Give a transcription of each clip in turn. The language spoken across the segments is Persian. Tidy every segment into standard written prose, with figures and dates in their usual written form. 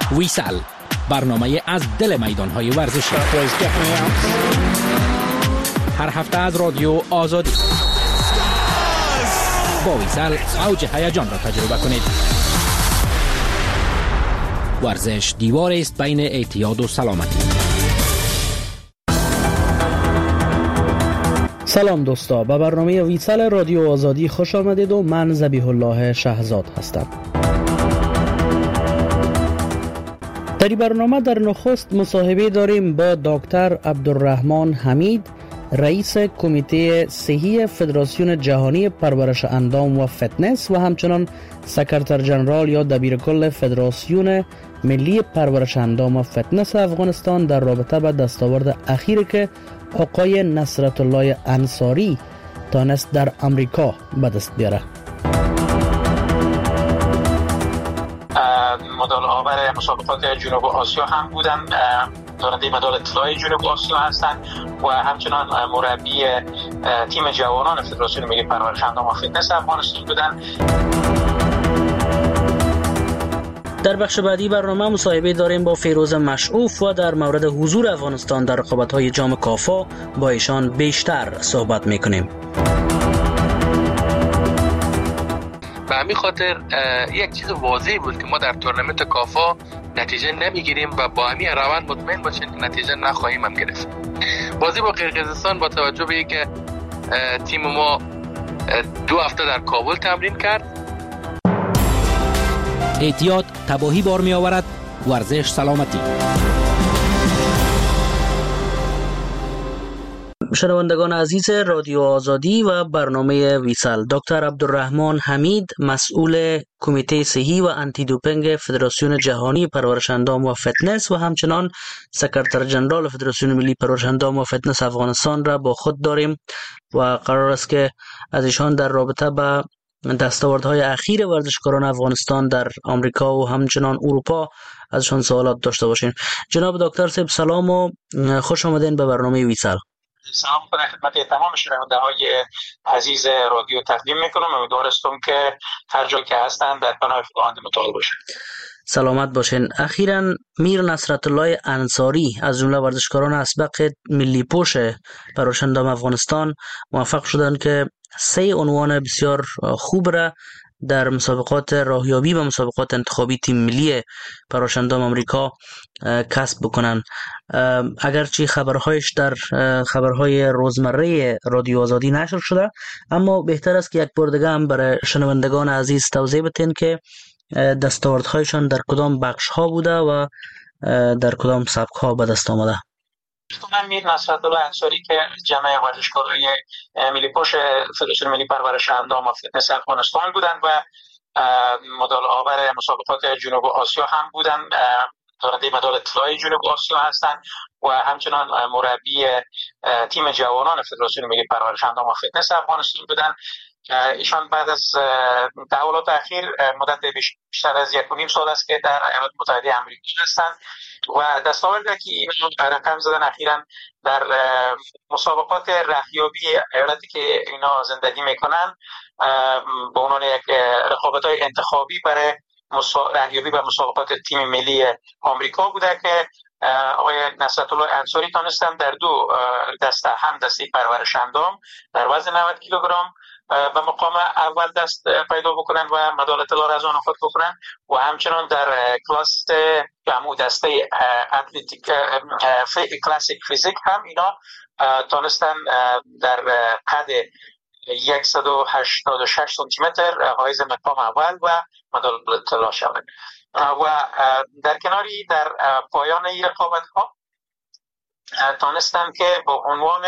ویسال، برنامه از دل میدان‌های ورزشی. هر هفته از رادیو آزادی. با ویسال اوج هیجان را تجربه کنید. ورزش دیوار است بین اعتیاد و سلامتی. سلام دوستا، به برنامه ویسال رادیو آزادی خوش آمدید و من ذبیح الله شهزاد هستم. در این برنامه در نخست مصاحبه داریم با دکتر عبدالرحمن حمید، رئیس کمیته صحی فدراسیون جهانی پرورش اندام و فتنس و همچنان سکرتر جنرال یا دبیرکل فدراسیون ملی پرورش اندام و فتنس افغانستان در رابطه با دستاورد اخیری که آقای نصرت الله انصاری تانست در امریکا به دست بیاره. مدال آور مسابقات جنوب آسیا هم بودن، دارنده مدال طلای جنوب آسیا هستند و همچنان مربی تیم جوانان فدراسیون ملی پرورش اندام و فتنس افغانستان بودن. در بخش بعدی برنامه مصاحبه داریم با فیروز مشعوف و در مورد حضور افغانستان در رقابت‌های جام کافا با ایشان بیشتر صحبت می‌کنیم. به همین خاطر یک چیز واضحی بود که ما در تورنمنت کافا نتیجه نمیگیریم و با همین روند مطمئن باشین که نتیجه نخواهیم هم گرفت. بازی با قرقیزستان با توجه به اینکه تیم ما 2 هفته در کابل تمرین کرد. اعتیاد تباهی بار می آورد، ورزش سلامتی. شنوندگان عزیز رادیو آزادی و برنامه ویسال، دکتر عبدالرحمن حمید، مسئول کمیته صحی و آنتی دوپینگ فدراسیون جهانی پرورش اندام و فتنس و همچنان سکرتر جنرال فدراسیون ملی پرورش اندام و فتنس افغانستان را با خود داریم و قرار است که از ایشان در رابطه با دستاوردهای اخیر ورزشکاران افغانستان در آمریکا و همچنان اروپا ازشان سوالات داشته باشیم. جناب دکتر صاحب سلام و خوش آمدین به برنامه ویسال. سلام خدمت تمام شنونده‌های عزیز رادیو تقدیم میکنم. امیدوارم که هر جا که هستن در پناه خداوند متعال باشن. سلامت باشین. اخیراً میر نصرت الله انصاری از جمله ورزشکاران اسبق ملی پوش پرورش اندام افغانستان موفق شدند که 3 عنوان بسیار خوب را در مسابقات راهیابی و مسابقات انتخابی تیم ملی پرورش اندام آمریکا کسب بکنن. اگرچه خبرهایش در خبرهای روزمره رادیو آزادی نشر شده، اما بهتر است که یک بار دیگه هم برای شنوندگان عزیز توضیح بدین که دستاوردهایشان در کدام بخش ها بوده و در کدام سبک ها به دست آمده. من میر نصرت الله انصاری که جمع ورزشکارای ملی پوش فدراسیون ملی پرورش اندام و فتنس افغانستان بودند و مدال آور مسابقات جنوب آسیا هم بودند، دارنده مدال طلای جنوب آسیا هستند و همچنان مربی تیم جوانان فدراسیون ملی پرورش اندام و فتنس افغانستان بودند. ایشان بعد از تحولات اخیر مدت بیشتر از 1.5 سال است که در ایالات متحده آمریکا هستند و دستاوردی که اینا رقم زدن اخیراً در مسابقات راهیابی ایالتی که اینا زندگی میکنن به عنوان یک رقابت‌های انتخابی برای راهیابی و مسابقات تیم ملی آمریکا بوده که آقای نصرت الله انصاری تانستن در 2 دسته، هم دسته پرورش اندام در وزن 90 کیلوگرم و مقام اول دست پیدا بکنن و مدال طلا را از آن خود بکنن و همچنان در کلاس همون دسته اتلتیک کلاسیک فیزیک هم اینا تانستن در قد 186 سانتی متر حائز مقام اول و مدال طلا شوند. و در کناری در پایان این رقابت ها تانستن که با عنوان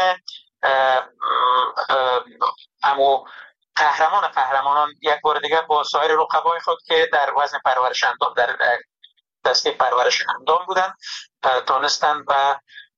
امو قهرمانان یک بار دیگه با سایر رقبای خود که در وزن پرورش اندام در دسته پرورش اندام بودن تانستن و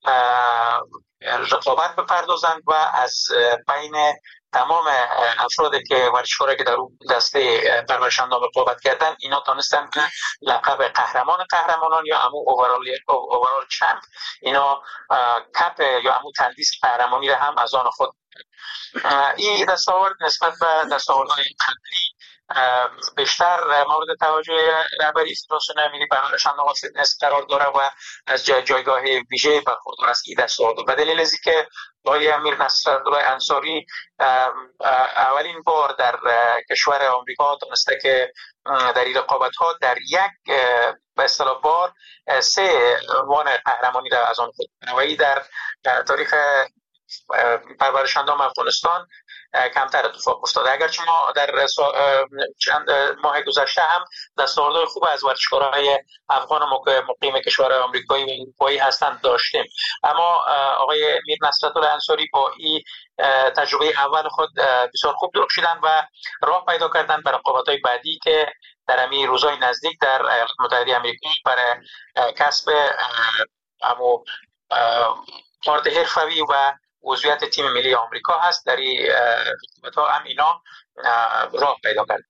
رقابت بپردازند و از بین تمام افرادی که ورزشکارایی که در اون دسته پرورش اندام رقابت کردن اینا تانستن که لقب قهرمانان یا امو اوورال چمپ اینا کپ یا امو تندیس قهرمانی را هم از آن خود. این دستاورد نسبت به دستاوردهای قبلی بیشتر مورد توجه رهبری فدراسیون ملی پرورش اندام و فتنس قرار داره و از جایگاه ویژه برخوردار است این دستاورد. به دلیل از اینکه آقای امیر نصرالله انصاری اولین بار در کشور آمریکا تونسته که در این رقابت‌ها در یک به اصطلاح بار 3 عنوان قهرمانی را از آن خود کنه در تاریخ پرورش اندام افغانستان کمتر اتفاق افتاده. اگرچه ما در چند ماه گذشته هم دستاوردهای خوب از ورزشکارهای افغان مقیم کشور آمریکایی و اروپایی هستند داشتیم، اما آقای میر نصرالله انصاری با این تجربه اول خود بسیار خوب درخشیدند و راه پیدا کردند برای رقابت‌های بعدی که در همین روزهای نزدیک در ایالات متحده آمریکا برای کسب کارت حرفه‌ای و عضویت تیم ملی آمریکا هست. در این رقابت‌ها هم اینا راه پیدا کرد.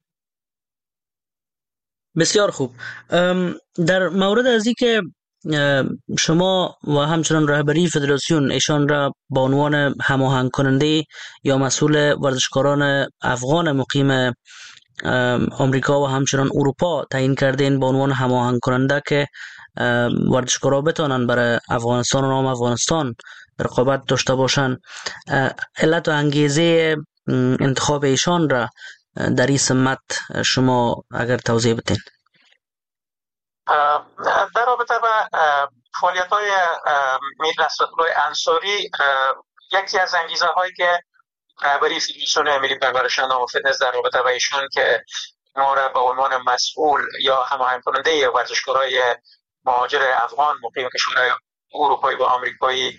بسیار خوب. در مورد از این که شما و همچنان رهبری فدراسیون ایشان را با عنوان هماهنگ کننده یا مسئول ورزشکاران افغان مقیم آمریکا و همچنان اروپا تعیین کردین به عنوان هماهنگ کننده که ورزشکارا بتانن برای افغانستان و نام افغانستان رقابت داشته باشن، علت و انگیزه انتخاب ایشان را در این سمت شما اگر توضیح بدین. در رابطه با فعالیت‌های میر نصرالله انصاری، یکی از انگیزه هایی که برای فدراسیون ملی پرورش اندام و فتنس در رابطه با ایشان که ما را به عنوان مسئول یا هماهنگ کننده ورزشکارای مهاجر افغان مقیم کشورهای اروپایی و آمریکایی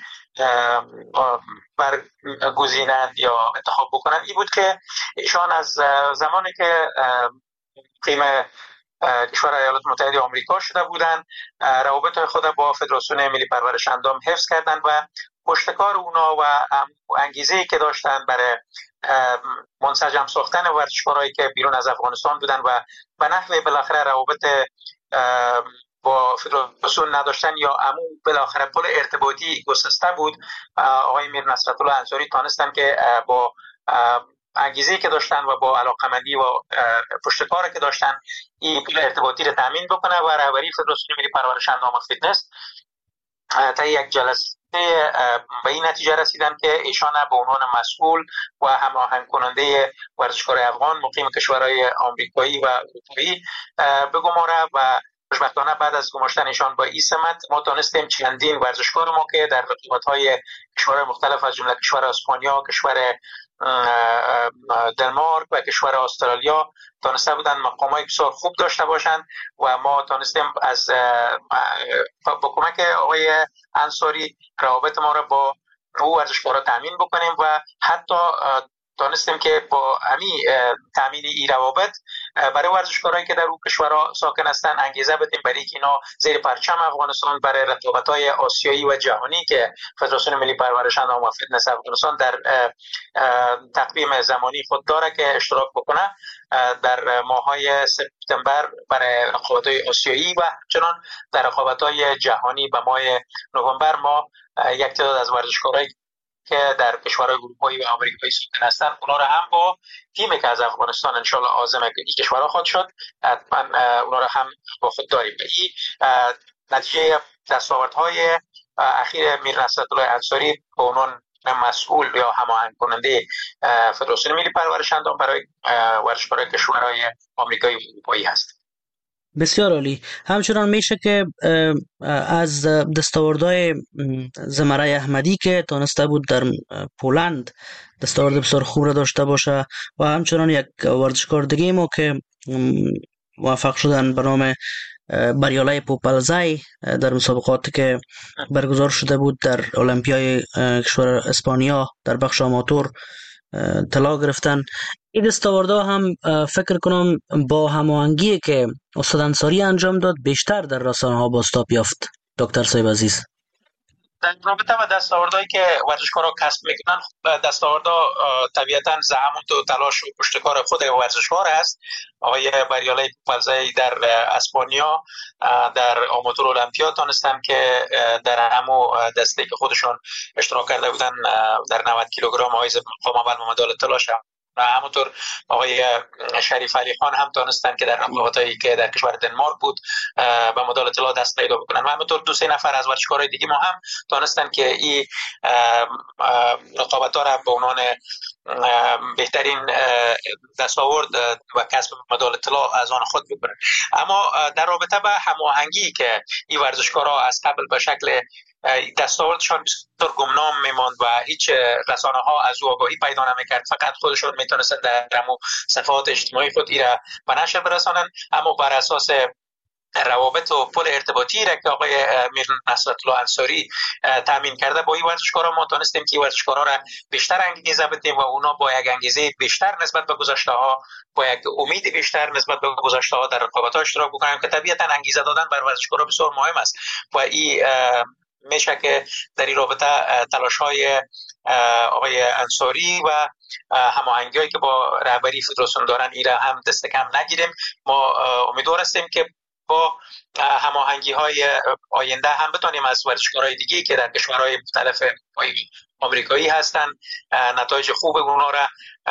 برگزینند یا انتخاب بکنند این بود که ایشان از زمانی که مقیم کشور ایالات متحده آمریکا شده بودند روابط خود با فدراسیون ملی پرورش اندام حفظ کردند و پشتکار اونا و انگیزه‌ای که داشتن برای منسجم ساختن ورزشکارایی که بیرون از افغانستان بودن و به نحو بالاخره روابط با فدراسیون نداشتن یا بالاخره پل ارتباطی گسسته بود، آقای میر نصرالله انصاری تانستن که با انگیزه‌ای که داشتن و با علاقمندی و پشتکاری که داشتن این پل ارتباطی رو تامین بکنه و رهبری فدراسیون ملی پرورش اندام و فتنس تا یک جلسه به این نتیجه رسیدن که ایشان به عنوان مسئول و هماهنگ کننده ورزشکار افغان مقیم کشورهای آمریکایی و اروپایی بگماره و خوشبختانه بعد از گماشتن ایشان با این سمت ما تانستیم چندین ورزشکار ما که در رقابت‌های کشورهای مختلف از جمله کشور اسپانیا، کشور دنمارک و کشور استرالیا تانسته بودن مقامای بسیار خوب داشته باشند و ما تانستیم از با کمک آقای انصاری روابط ما را با او ورزشکارا تامین بکنیم و حتی تانستیم که با تامین این روابط برای ورزشکارایی که در اون کشورها ساکن هستند انگیزه بدیم برای اینکه اینا زیر پرچم افغانستان برای رقابت‌های آسیایی و جهانی که فدراسیون ملی پرورش اندام و فتنس افغانستان در تقویم زمانی خود داره که اشتراک بکنه در ماه‌های سپتامبر برای رقابت‌های آسیایی و چنان در رقابت‌های جهانی به ماه نوامبر ما یک تعداد از ورزشکارایی که در کشورهای اروپایی و آمریکایی ساکن هستند اونا را هم با تیمی که از افغانستان انشالله عازم این کشورها خواهد شد حتما اونا را هم با خود داریم. این نتیجه دستاوردهای اخیر میر نصرالله انصاری به عنوان مسئول یا هماهنگ کننده فدراسیون ملی پرورش اندام برای ورزشکاران کشورهای آمریکایی و اروپایی هست. بسیار عالی. همچنان میشه که از دستاوردهای زمره احمدی که تانسته بود در پولند دستاورد بسیار خوب را داشته باشه و همچنان یک ورزشکار دیگه ما که موفق شدن به نام بریالای پوپلزای در مسابقاتی که برگزار شده بود در المپیای کشور اسپانیا در بخش آماتور طلا گرفتن. این دستاوردها هم فکر کنم با هماهنگی که استاد انصاری انجام داد بیشتر در رسانه ها بازتاب یافت. دکتر صاحب عزیز، در رابطه با دستاوردهایی که ورزشکارا کسب میکنن، دستاوردها طبیعتا زحمت و تلاش و پشتکار خود ورزشکار است. آقای بریالای پوپلزای در اسپانیا در آماتور المپیا تونستن که در همو دسته که خودشون اشتراک کرده بودن در 90 کیلوگرم حایز مقام اول و مدال طلا همونطور آقای شریف علی خان هم تونستن که در رقابتایی که در کشور دنمارک بود به مدال طلا دست پیدا بکنن و همونطور 2-3 نفر از ورزشکارای دیگه ما هم تونستن که این رقابت‌ها را به عنوان بهترین دستاورد و کسب مدال طلا از آن خود ببرن. اما در رابطه با هماهنگی که این ورزشکارا از قبل به شکل دستاوردشان بسیار گمنام میماند و هیچ رسانه ها از او آگاهی پیدا نمیکرد، فقط خودشون میتونستن در صفحات اجتماعی خود ایرا به نشر برسانن، اما بر اساس روابط و پل ارتباطی را که آقای میر نصرت الله انصاری تامین کرده با این ورزشکارا ما تونستیم که ورزشکارا را بیشتر انگیزه بدیم و اونا با یک انگیزه بیشتر نسبت به گذشته ها، با یک امید بیشتر نسبت به گذشته ها در رقابت‌ها اشتراک بکنیم که طبیعتا انگیزه دادن بر ورزشکارا بسیار مهم است و این میشه که در این رابطه تلاش‌های آقای انصاری و هماهنگی‌هایی که با رهبری فدراسیون دارن ایرا هم دست کم نگیریم. ما امیدوار هستیم که با هماهنگی‌های آینده هم بتونیم از ورزشکارهای دیگه که در کشورهای مختلف آمریکایی هستن نتایج خوب اونا را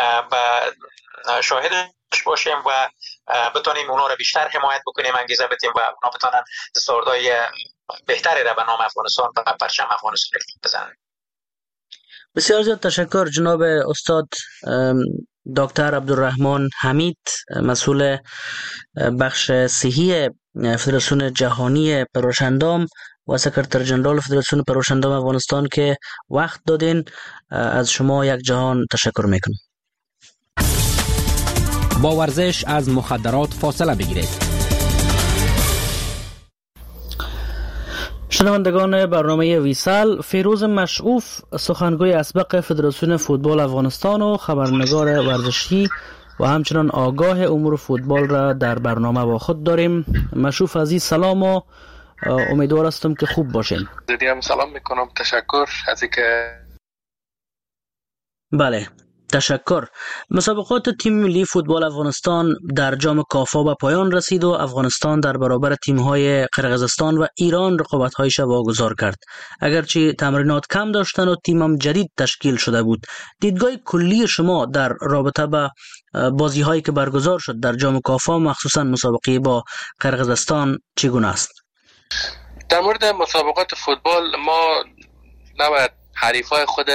شاهدش باشیم و بتونیم اونا را بیشتر حمایت بکنیم، انگیزه بدیم و اونا بتونن دستاوردهای بهتری را به نام افغانستان و پرچم افغانستان بزنن. بسیار زیاد تشکر جناب استاد دکتر عبدالرحمن حمید، مسئول بخش صحی فدراسیون جهانی پروشندام و سکرتر جنرال فدراسیون پروشندام افغانستان که وقت دادین. از شما یک جهان تشکر میکنم. با ورزش از مخدرات فاصله بگیرید. شنوندگان برنامه ویسل، فیروز مشعوف سخنگوی اسبق فدراسیون فوتبال افغانستان و خبرنگار ورزشی و همچنان آگاه امور فوتبال را در برنامه با خود داریم. مشعوف عزیز سلام و امیدوار هستم که خوب باشین. دیدیم سلام میکنم، تشکر از اینکه بله تشکر. مسابقات تیم ملی فوتبال افغانستان در جام کافا به پایان رسید و افغانستان در برابر تیم‌های قرقیزستان و ایران رقابت‌هایش واگذار کرد. اگرچه تمرینات کم داشتن و تیمم جدید تشکیل شده بود، دیدگاه کلی شما در رابطه با بازی‌هایی که برگزار شد در جام کافا مخصوصاً مسابقه با قرقیزستان چگونه است؟ در مورد مسابقات فوتبال ما نباید حریفای خود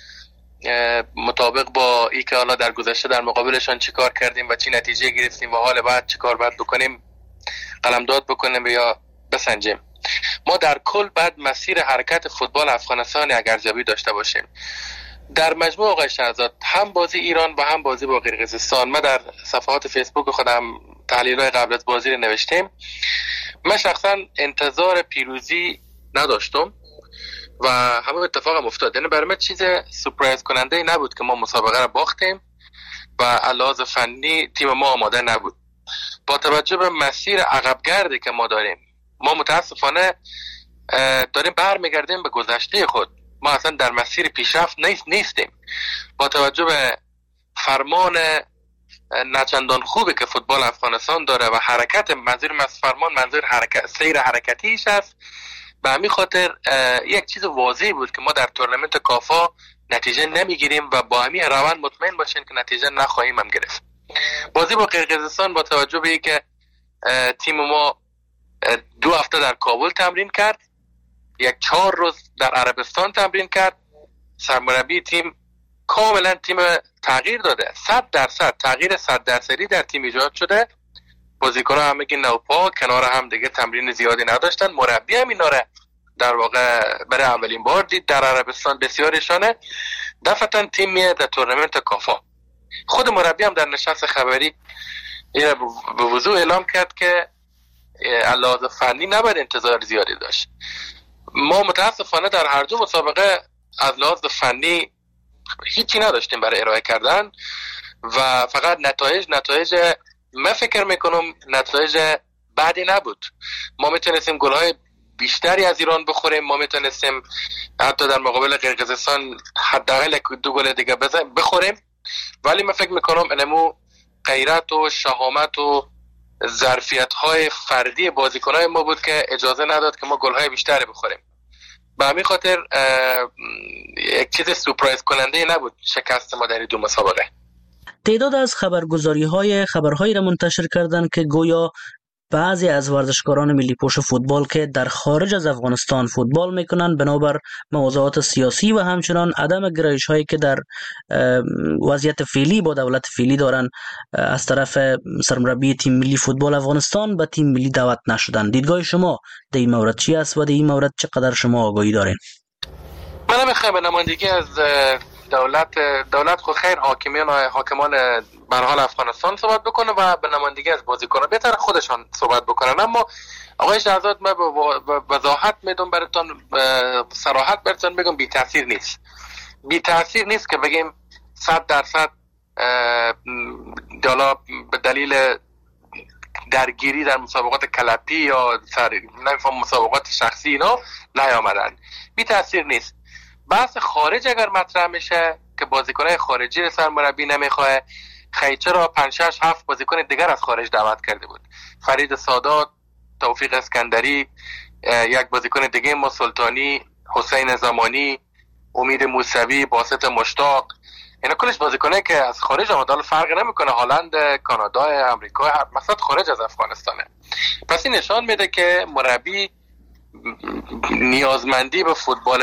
مطابق با ای که حالا در گذشته در مقابلشان چی کار کردیم و چی نتیجه گرفتیم و حال بعد چی کار باید بکنیم قلمداد بکنیم یا بسنجیم. ما در کل بعد مسیر حرکت فوتبال افغانستان ارزیابی داشته باشیم. در مجموع آقای شهزاد هم بازی ایران و هم بازی با قرقیزستان، ما در صفحات فیسبوک خودم تحلیل‌های قبل از بازی رو نوشتیم. من شخصا انتظار پیروزی نداشتم و همه اتفاقم افتاد. یعنی برای من چیز سورپرایز کننده نبود که ما مسابقه را باختیم و علاوه فنی تیم ما آماده نبود. با توجه به مسیر عقبگردی که ما داریم، ما متاسفانه داریم برمیگردیم به گذشته خود. ما اصلا در مسیر پیشرفت نیستیم. با توجه به فرمان نچندان خوبی که فوتبال افغانستان داره و حرکت، منظور از فرمان منظور سیر حرکتیش است. به همین خاطر یک چیز واضحی بود که ما در تورنمنت کافا نتیجه نمیگیریم و با همین روند مطمئن باشین که نتیجه نخواهیم هم گرفت. بازی با قرقیزستان با توجه به اینکه تیم ما 2 هفته در کابل تمرین کرد، 4 روز در عربستان تمرین کرد، سرمربی تیم کاملا تیم تغییر داده. 100% تغییر 100% در تیم ایجاد شده. بازیکن‌ها هم میگن نوپا کنار هم دیگه تمرین زیادی نداشتن. مربی هم اینا رو در واقع برای اولین بار دید در عربستان. بسیارشانه دفعتاً تیم میاد در تورنمنت کافا. خود مربی هم در نشست خبری این به وضوح اعلام کرد که علاوه فنی نباید انتظار زیادی داشت. ما متاسفانه در هر دو مسابقه از لحاظ فنی هیچی نداشتیم برای ارائه کردن و فقط نتایج من فکر میکنم نتایج بعدی نبود. ما میتونستیم گل‌های بیشتری از ایران بخوریم، ما میتونستیم حتی در مقابل قرقیزستان حداقل 2 گل دیگه بخوریم، ولی من فکر میکنم انمو غیرت و شهامت و ظرفیت‌های فردی بازیکن‌های ما بود که اجازه نداد که ما گل‌های بیشتری بخوریم. به همین خاطر یک چیز سورپرایز کننده نبود شکست ما در 2 مسابقه. تعداد از خبرهایی را منتشر کردند که گویا بعضی از ورزشکاران ملی پوش فوتبال که در خارج از افغانستان فوتبال میکنند بنابر موضوعات سیاسی و همچنان عدم گرایش هایی که در وضعیت فعلی با دولت فعلی دارند از طرف سرمربی تیم ملی فوتبال افغانستان به تیم ملی دعوت نشدند. دیدگاه شما در این مورد چی است و در این مورد چقدر شما آگاهی دارین؟ من میخوایم به نمایندگی از دولت خود خیر حاکمان به حال افغانستان صحبت بکنه و به نمایندگی از بازیکنان بهتر خودشان صحبت بکنن. اما آقای شهزاد من به وضاحت میدم براتون، صراحت براتون میگم بی تاثیر نیست که بگیم 100% حالا به دلیل درگیری در مسابقات کلپی یا نمیفهم مسابقات شخصی اینا نیامدن. بی تاثیر نیست. بحث خارج اگر مطرح میشه که بازیکنای خارجی رو سرمربی نمیخواد، خیچه را 5-6-7 بازیکن دیگر از خارج دعوت کرده بود. فرید سادات، توفیق اسکندری، یک بازیکن دیگه ما سلطانی، حسین زمانی، امید موسوی، باسط مشتاق، اینا کلش بازیکنایی که از خارج آمدن. فرق نمیکنه هلند، کانادا، امریکا، هر مقصد خارج از افغانستانه. پس این نشان میده که مربی نیازمندی به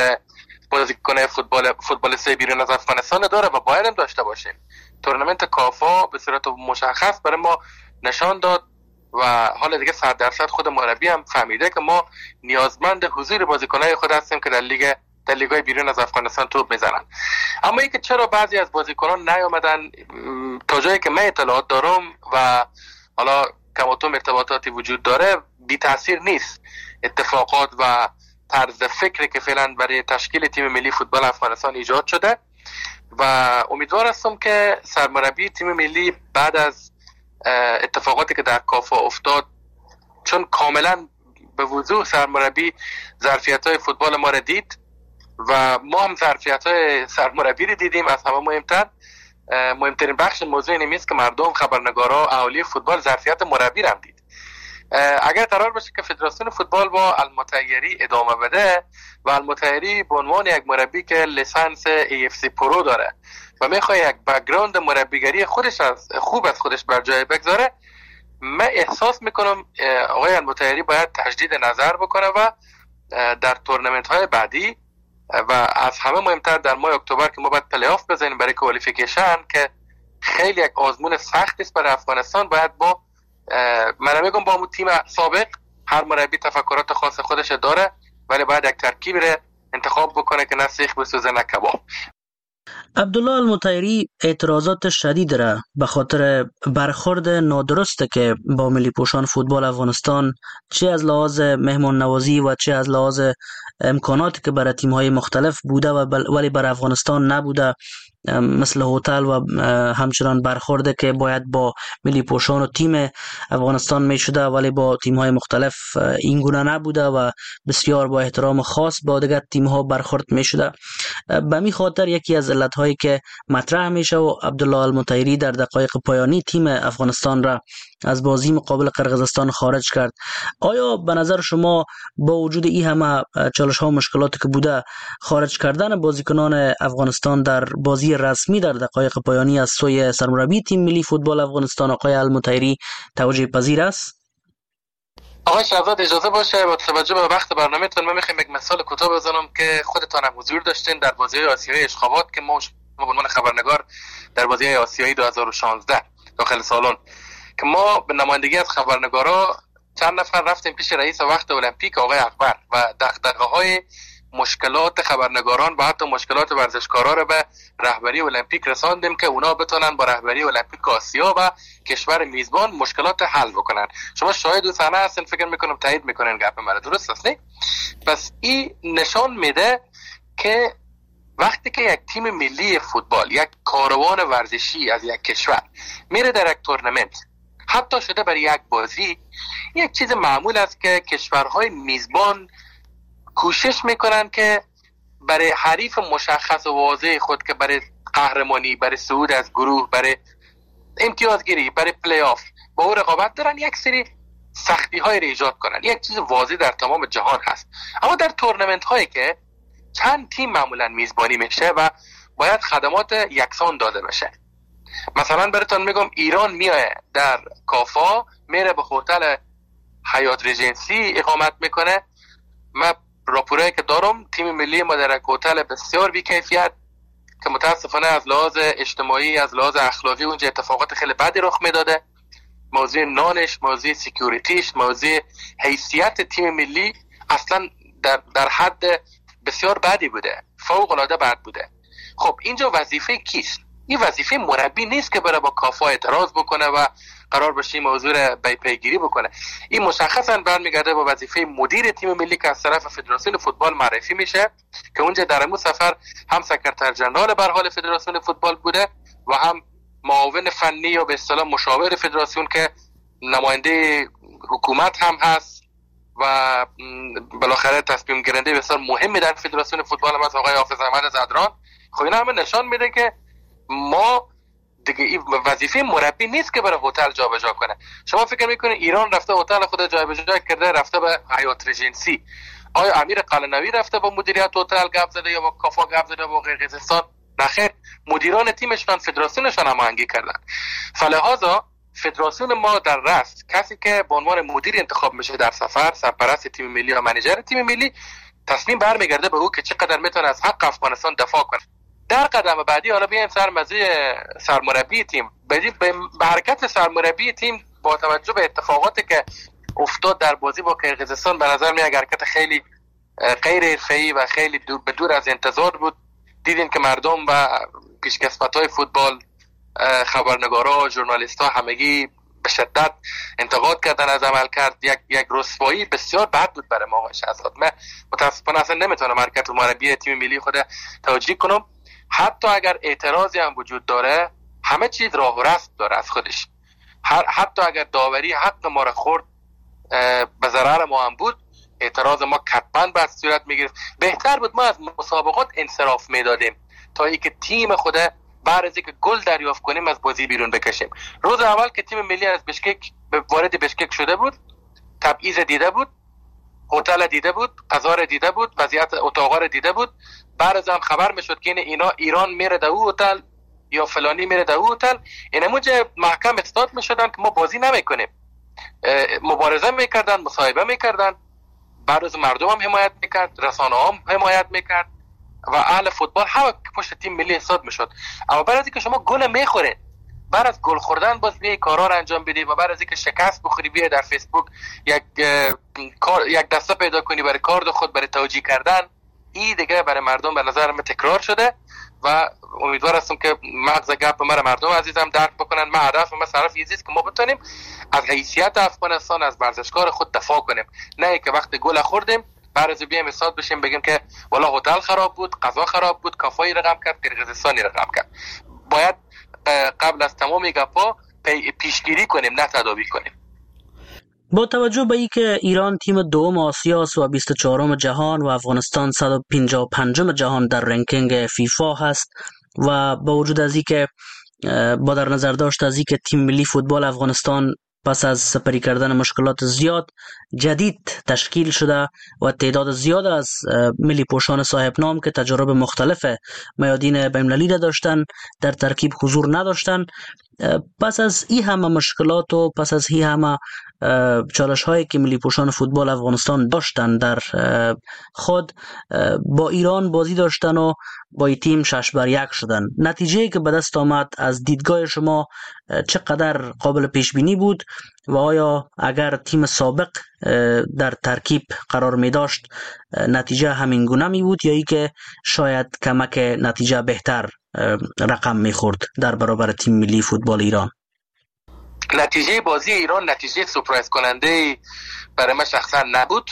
بازیکن فوتبال سه بیرون از افغانستان داره و باید هم داشته باشیم. تورنمنت کافا به صورت مشخص برای ما نشان داد و حالا دیگه 100% خود مربی هم فهمیده که ما نیازمند حضور بازیکنای خود هستیم که در لیگ‌های بیرون از افغانستان توپ میزنن. اما اینکه چرا بعضی از بازیکنان نیامدن، تا جایی که من اطلاعات دارم و حالا کماتوم ارتباطاتی وجود داره، بی تاثیر نیست. اتفاقات و طرز فکری که فعلا برای تشکیل تیم ملی فوتبال افغانستان ایجاد شده و امیدوار هستم که سرمربی تیم ملی بعد از اتفاقاتی که در کافا افتاد، چون کاملا به وضوح سرمربی ظرفیت‌های فوتبال ما را دید و ما هم ظرفیت‌های سرمربی را دیدیم. از همه مهمترین بخش موضوع اینه که مردم، خبرنگارا، اهالی فوتبال ظرفیت مربی را هم دید. اگر قرار باشه که فدراسیون فوتبال با المطیری ادامه بده و المطیری به عنوان یک مربی که لیسانس AFC پرو داره و میخواد یک بک‌گراند مربیگری خوب از خودش بر جای بگذاره، من احساس میکنم آقای المطیری باید تجدید نظر بکنه و در تورنمنت های بعدی و از همه مهمتر در ماه اکتبر که ما باید پلی آف بزنیم برای کوالیفیکیشن که خیلی یک آزمون سخت است برای افغانستان، باید با من میگم با اون تیم سابق، هر مربی تفکرات خاص خودش داره ولی باید یک ترکیب رو انتخاب بکنه که نه سیخ بسوزه نه کباب. عبدالله المطیری اعتراضات شدید را به خاطر برخورد نادرسته که با ملی پوشان فوتبال افغانستان چه از لحاظ مهمان نوازی و چه از لحاظ امکاناتی که برای تیم‌های مختلف بوده ولی برای افغانستان نبوده، مثل هتل و همچنان برخورده که باید با ملی پوشان و تیم افغانستان می شده ولی با تیم‌های مختلف این گونه نبوده و بسیار با احترام خاص با دیگر تیم‌ها برخورد می شده. به می خاطر یکی از علت‌هایی که مطرح میشه و عبدالله المطیری در دقایق پایانی تیم افغانستان را از بازی مقابل قرقیزستان خارج کرد. آیا به نظر شما با وجود این همه چالش‌ها و مشکلاتی که بوده، خارج کردن بازیکنان افغانستان در بازی رسمی در دقایق پایانی از سوی سرمربی تیم ملی فوتبال افغانستان آقای المطیری توجیه پذیر است؟ آقای شهزاد اجازه باشه با توجه به وقت برنامه‌تون من می‌خوام یک مثال کوتاه بزنم که خودتان هم حضور داشتین در بازی‌های آسیایی اشخابات که ما به عنوان خبرنگار در بازی‌های آسیایی 2016 داخل سالن که ما به نمایندگی از خبرنگارا چند نفر رفتیم پیش رئیس وقت المپیک آقای اکبر و دغدغه‌های مشکلات خبرنگاران و حتی مشکلات ورزشکارا رو به رهبری المپیک رساندیم که اونا بتونن با رهبری المپیک آسیا و کشور میزبان مشکلات حل بکنن. شما شاهد و صحنه هستین، فکر میکنم تایید میکنین گپ من، درست است نه؟ پس این نشان میده که وقتی که یک تیم ملی فوتبال، یک کاروان ورزشی از یک کشور میره در یک تورنمنت، حتی شده برای یک بازی، یک چیز معمول است که کشورهای میزبان کوشش میکنن که برای حریف مشخص و واضح خود که برای قهرمانی، برای صعود از گروه، برای امتیازگیری، برای پلی آف با او رقابت دارن، یک سری سختی های را ایجاد کنن. یک چیز واضح در تمام جهان هست. اما در تورنمنت هایی که چند تیم معمولا میزبانی میشه و باید خدمات یکسان داده بشه، مثلا براتون میگم ایران میاد در کافا میره به هتل حیات ریجنسی اقامت میکنه. من راپورایی که دارم تیم ملی ما در هتل بسیار بی کیفیت که متاسفانه از لحاظ اجتماعی از لحاظ اخلاقی اونجا اتفاقات خیلی بدی رخ میداده. موضوع نانش، موضوع سکیوریتیش، موضوع حیثیت تیم ملی اصلا در حد بسیار بدی بوده، فوق العاده بد بوده. خب اینجا وظیفه کیست؟ این وظیفه مربی نیست که بره با کافا اعتراض بکنه و قرار باشه موضوع را پیگیری بکنه. این مشخصا برمیگرده با وظیفه مدیر تیم ملی که از طرف فدراسیون فوتبال معرفی میشه که اونجا در امو سفر هم سکرتر جنرال به حال فدراسیون فوتبال بوده و هم معاون فنی یا به اصطلاح مشاور فدراسیون که نماینده حکومت هم هست و بالاخره تصمیم گیرنده بسیار مهمی در فدراسیون فوتبال هم از آقای حافظ احمد زدران. خب اینا همه نشان میده که ما دیگه این وظیفه مربی نیست که بره هتل جابجا کنه. شما فکر میکنید ایران رفته هتل خود جابجا کرده رفته به حیات ریجنسی؟ آیا امیر قلعه‌نوی رفته با مدیریت هتل گپ زده یا با کافا گپ زده با قرقیزستان؟ نخیر، مدیران تیمشون فدراسیونشون هماهنگی کردن. فلهذا فدراسیون ما در رأس کسی که به عنوان مدیر انتخاب میشه در سفر، سرپرست تیم ملی یا منیجر تیم ملی، تصمیم برمیگرده به او که چقدر میتونه از حق افغانستان دفاع کنه. در قدم بعدی حالا بیایم سرمربی تیم. به حرکت سرمربی تیم با توجه به اتفاقاتی که افتاد در بازی با قرقیزستان به نظر میاد حرکت خیلی غیر حرفه‌ای و خیلی دور از انتظار بود. دیدیم که مردم و پیشکسوت‌های فوتبال، خبرنگارا، ژورنالیست‌ها همگی به شدت انتقاد کردن از عمل کرد. یک رسوایی بسیار بد بود برای ما شهزاد. من متاسفانه اصلا نمیتونم حرکت مربی تیم ملی خود توجیه کنم. حتی اگر اعتراضی هم وجود داره، همه چیز راه و رسم داره از خودش. حتی اگر داوری حق ما را خورد، به ضرر ما هم بود، اعتراض ما کتباً به صورت میگرفت. بهتر بود ما از مسابقات انصراف میدادیم تا اینکه تیم خود بعد از اینکه گل دریافت کنیم از بازی بیرون بکشیم. روز اول که تیم ملی از بشکک وارد بشکک شده بود، تبعیض دیده بود، هتل دیده بود، غذا را دیده بود، وضعیت اتاقا را دیده بود. بعد از هم خبر میشد که ایران میره در او هتل یا فلانی میره در او هتل، اینموجه محکم استاد میشدن که ما بازی نمیکنیم. مبارزه میکردن، مصاحبه میکردن، بعد از مردم هم حمایت میکرد، رسانه هم حمایت میکرد و اهل فوتبال هم پشت تیم ملی استاد میشد. اما بعد از اینکه شما گل میخورید، بعد از گل خوردن باز بیای کارا را انجام بدی و بعد از اینکه شکست بخوری بیای در فیسبوک یک دسته پیدا کنی برای کار خود، برای توجیه کردن، این دیگه برای مردم به نظر من تکرار شده و امیدوار هستم که مغز گپ ما مردم عزیزم درک بکنن. ما هدف ما صرف است که ما بتونیم از حیثیت افغانستان، از ورزشکار خود دفاع کنیم، نه که وقتی گل خوردیم بعد از بیایم استاد بشیم بگیم که والا هتل خراب بود، غذا خراب بود، کافایی رقم کرد، قرقیزستانی رقم کرد. باید قبل از تمام گپا پیشگیری کنیم، نه تداوی کنیم. با توجه به اینکه ایران تیم دوم آسیا است و 24م جهان و افغانستان 155م جهان در رنکینگ فیفا هست و با وجود از اینکه با در نظر داشت از اینکه تیم ملی فوتبال افغانستان پس از سپری کردن مشکلات زیاد جدید تشکیل شده و تعداد زیاد از ملی پوشان صاحب نام که تجارب مختلف میادین بین‌المللی داشتن در ترکیب حضور نداشتن، پس از این همه مشکلات و پس از این همه چالش هایی که ملی پوشان فوتبال افغانستان داشتن در خود، با ایران بازی داشتن و با این تیم 6-1 شدن. نتیجه که به دست آمد از دیدگاه شما چقدر قابل پیش بینی بود و آیا اگر تیم سابق در ترکیب قرار می داشت نتیجه همین گونه می بود یا ای که شاید کمک نتیجه بهتر رقم می خورد در برابر تیم ملی فوتبال ایران؟ نتیجه بازی ایران نتیجه سورپرایز کننده برای من شخصا نبود.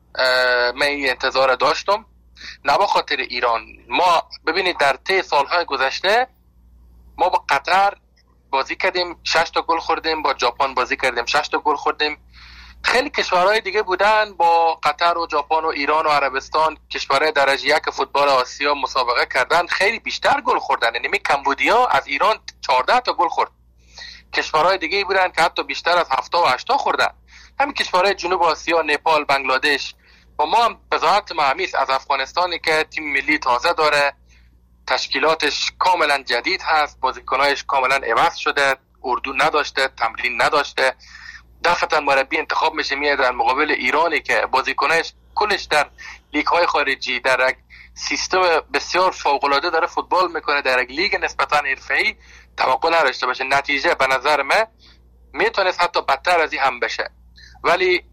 من این انتظار داشتم، نه به خاطر ایران. ما ببینید در طی سالهای گذشته ما با قطر بازی کردیم 6 تا گل خوردیم، با ژاپن بازی کردیم 6 تا گل خوردیم. خیلی کشورهای دیگه بودن با قطر و ژاپن و ایران و عربستان، کشورهای درجه یک فوتبال آسیا مسابقه کردن، خیلی بیشتر گل خوردن. یعنی کمبودیا از ایران 14 تا گل خورد. کشورهای دیگه بودن که حتی بیشتر از 7 و 8 تا خوردن. همین کشورهای جنوب آسیا، نپال، بنگلادش. و ما هم بذات مهمیست از افغانستانی که تیم ملی تازه داره، تشکیلاتش کاملا جدید هست، بازیکنایش کاملا عوض شده، اردو نداشته، تمرین نداشته. دفعتا مربی انتخاب میشه میاد در مقابل ایرانی که بازیکنایش کلش در لیگ های خارجی در یک سیستم بسیار فوق العاده داره فوتبال میکنه، در یک لیگ نسبتا حرفه‌ای توقع نداشته باشه. نتیجه به نظر من میتونست حتی بدتر از این هم بشه. ولی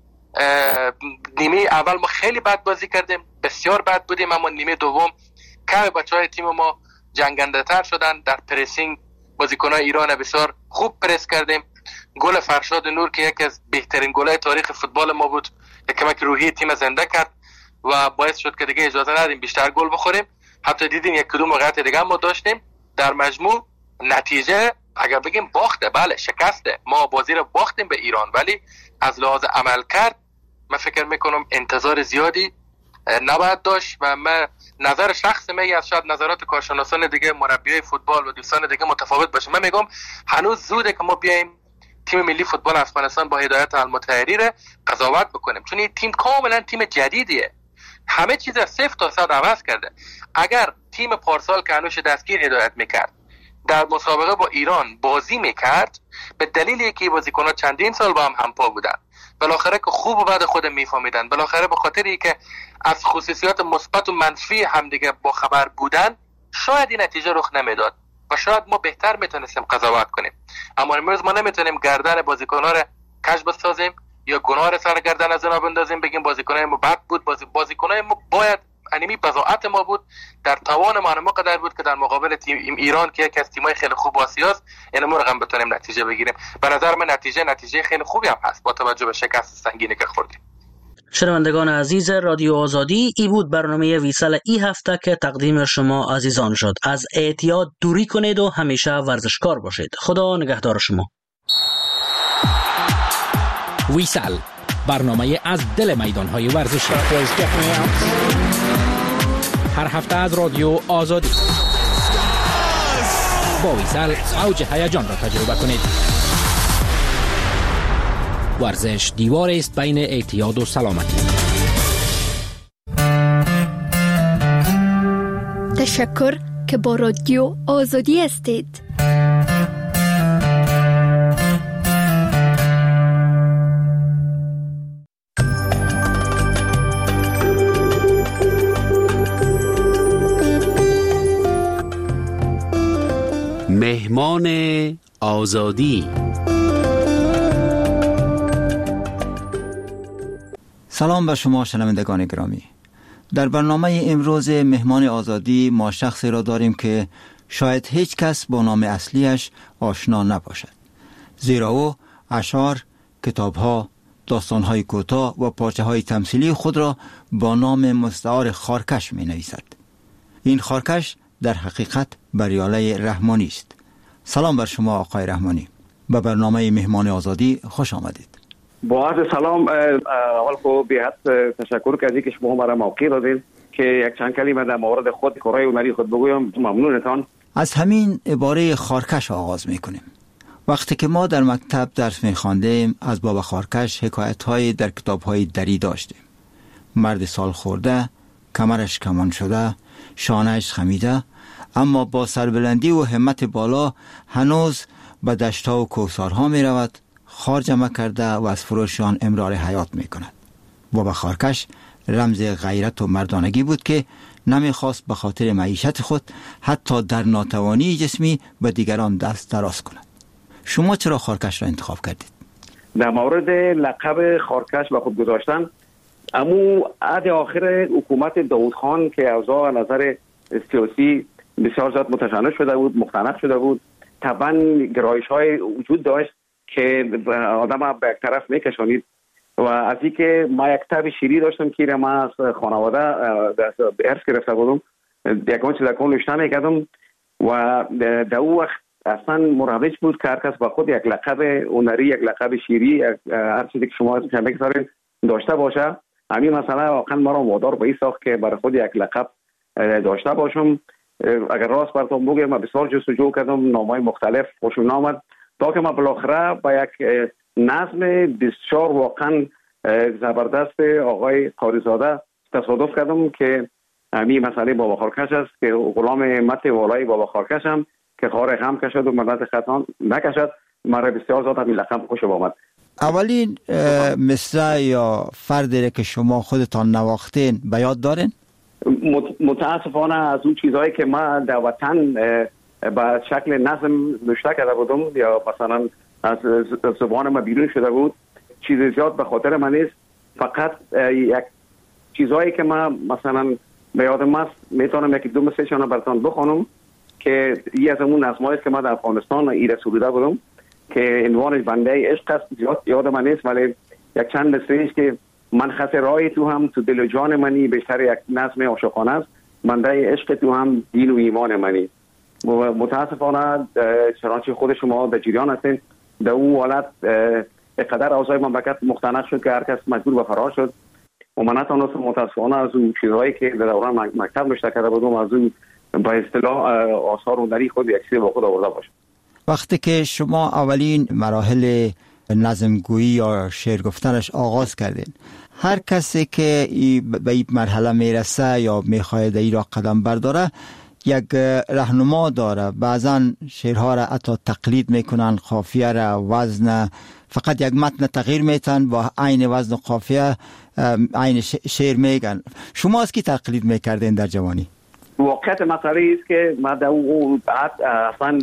نیمه اول ما خیلی بد بازی کردیم، بسیار بد بودیم، اما نیمه دوم کم بچهای تیم ما جنگنده تر شدن. در پرسینگ بازیکنان ایران بسیار خوب پرس کردیم. گل فرشاد نور که یکی از بهترین گل‌های تاریخ فوتبال ما بود، کمک روحی تیم زنده کرد و باعث شد که دیگه اجازه ندیم بیشتر گل بخوریم. حتی دیدین یک کدوم موقعیت دیگه ما داشتیم. در مجموع نتیجه اگر بگیم باخته، بله شکسته، ما بازی رو باختیم به ایران، ولی از لحاظ عمل کرد من فکر میکنم انتظار زیادی نباید داشت و من نظر شخص من از شاید نظرات کارشناسان دیگه، مربیای فوتبال و دوستان دیگه متفاوت باشه. من میگم هنوز زوده که ما بیایم تیم ملی فوتبال افغانستان با هدایت المطهری رو قضاوت بکنیم، چون این تیم کاملا تیم جدیدیه، همه چیز از 0 تا 100 عوض کرده. اگر تیم پارسال که انوش دستگیر هدایت میکرد در مسابقه با ایران بازی میکرد، به دلیلی که بازیکن‌ها چندین سال با هم همپا بودن، بالاخره که خوب و بد خود میفهمیدن، بالاخره به خاطری که از خصوصیات مثبت و منفی همدیگه با خبر بودن، شاید این نتیجه رخ نمیداد و شاید ما بهتر میتونستیم قضاوت کنیم. اما امروز ما نمیتونیم گردن بازیکن‌ها رو کج بسازیم یا گناه رو سر گردن از اونا بندازیم بگیم بازیکن‌های ما بد بود. بازیکن‌های ما باید انیمی بضاعت ما بود، در توان ما قدر بود که در مقابل تیم ایران که یکی از تیم‌های خیلی خوب آسیاست اینو رقم بتونیم نتیجه بگیریم. به نظر من نتیجه خیلی خوبی هم هست با توجه به شکست سنگینی که خوردیم. شنوندگان عزیز رادیو آزادی، ای بود برنامه ویسال ای هفته که تقدیم شما عزیزان شد. از اعتیاد دوری کنید و همیشه ورزشکار باشید. خدا نگهدار شما. ویسال، برنامه از دل میدان‌های ورزشی. هر هفته از رادیو آزادی. با ویسال اوج هیجان را تجربه کنید. ورزش دیوار است بین اعتیاد و سلامتی. تشکر که با رادیو آزادی هستید. مهمان آزادی. سلام بر شما شنوندگان گرامی. در برنامه امروز مهمان آزادی ما شخصی را داریم که شاید هیچ کس با نام اصلیش آشنا نباشد، زیرا او اشعار، کتابها، داستانهای کوتاه و پارچه‌های تمثیلی خود را با نام مستعار خارکش می نویسد. این خارکش در حقیقت بریاله رحمانی است. سلام بر شما آقای رحمانی، به برنامه مهمان آزادی خوش آمدید. با عرض سلام، اول خو بی‌حد تشکر کردید که شما مرا موقع دادید که یک چند کلمه در مورد خود کارهای هنری خود بگویم. ممنونتان. از همین عباره خارکش آغاز میکنیم. وقتی که ما در مکتب درس میخواندیم از بابا خارکش حکایت‌های در کتاب‌های دری داشتیم. مرد سال خورده، کمرش کمان شده، شانه‌اش خمیده، اما با سربلندی و همت بالا هنوز به دشت‌ها و کوهسارها میرود، خار جمع کرده و از فروشان امرار حیات میکند. بابا خارکش رمز غیرت و مردانگی بود که نمیخواست به خاطر معیشت خود حتی در ناتوانی جسمی به دیگران دست دراز کند. شما چرا خارکش را انتخاب کردید؟ در مورد لقب خارکش به خود گذاشتن، امو عهد آخر حکومت داود خان که اوضاع نظر سیاسی بسیار زیاد متشنج شده بود، مختنق شده بود، طبعا گرایش های وجود داشت که آدم به یک طرف میکشانید و از این که ما یک کتاب شیری داشتم که ما از خانواده ارث گرفته بودم، یکان چیز کن نوشته میکردم و در اون وقت اصلا مروج بود که هر کس با خود یک لقب هنری، یک لقب شیری، هر چیزی که شما میگذارید داشته باشه. همین مثلا واقعا ما را وادار به این ساخت که برای خود یک لقب داشته باشم. اگر راست براتون بگم من بسیار جستجو کردم، نامهای مختلف خوشم آمد تا که من بالاخره با یک نظم بسیار واقعا زبردست آقای قاریزاده تصادف کردم که همین مسئله بابا خارکش است که غلام مت والای بابا خارکش هم که خار غم کشد و ملت خطان نکشد. مرا بسیار زیاد همین لقب خوش آمد. اولین مصرع یا فردی که شما خودتان نواختین به یاد دارین؟ متاسفانه از اون چیزهایی که ما در وطن به شکل نظم نوشته کرده بودم یا مثلا از زبان ما بیرون شده بود چیز زیاد به خاطر من نیست. فقط یک چیزهایی که ما مثلا به یادم است میتونم یکی دو مثلشان براتون بخونم که یه از اون نظمایی است که ما در افغانستان ایره سروده بودم که عنوانش بنده عشق است. زیاد یادم نیست ولی یک چند مثلی که من خط رای تو هم تو دل و جان منی، بیشتر یک نظم عاشقانه است. بنده عشق تو هم دین و ایمان منی. متاسفانه چنانچه خود شما در جریان هستین در اون حالت اقدر اوضاع مملکت مختنق شد که هر کس مجبور به فرار شد و من نتونستم متاسفانه از اون چیزهایی که در دوران مکتب نوشته کرده بودم از اون به اصطلاح آثار هنری خود یک چیز با خود آورده باشم. وقتی که شما اولین مراحل نظمگویی یا شعر گفتنش آغاز کردین، هر کسی که به این مرحله میرسه یا میخواهد این را قدم برداره یک راهنما داره. بعضا شعرها را حتی تقلید میکنن، قافیه را، وزن، فقط یک متن تغییر میتن با عین وزن و قافیه عین شعر میگن. شما از کی تقلید میکردین در جوانی؟ واقعیت مسئله است که ما در اون بعد اصلا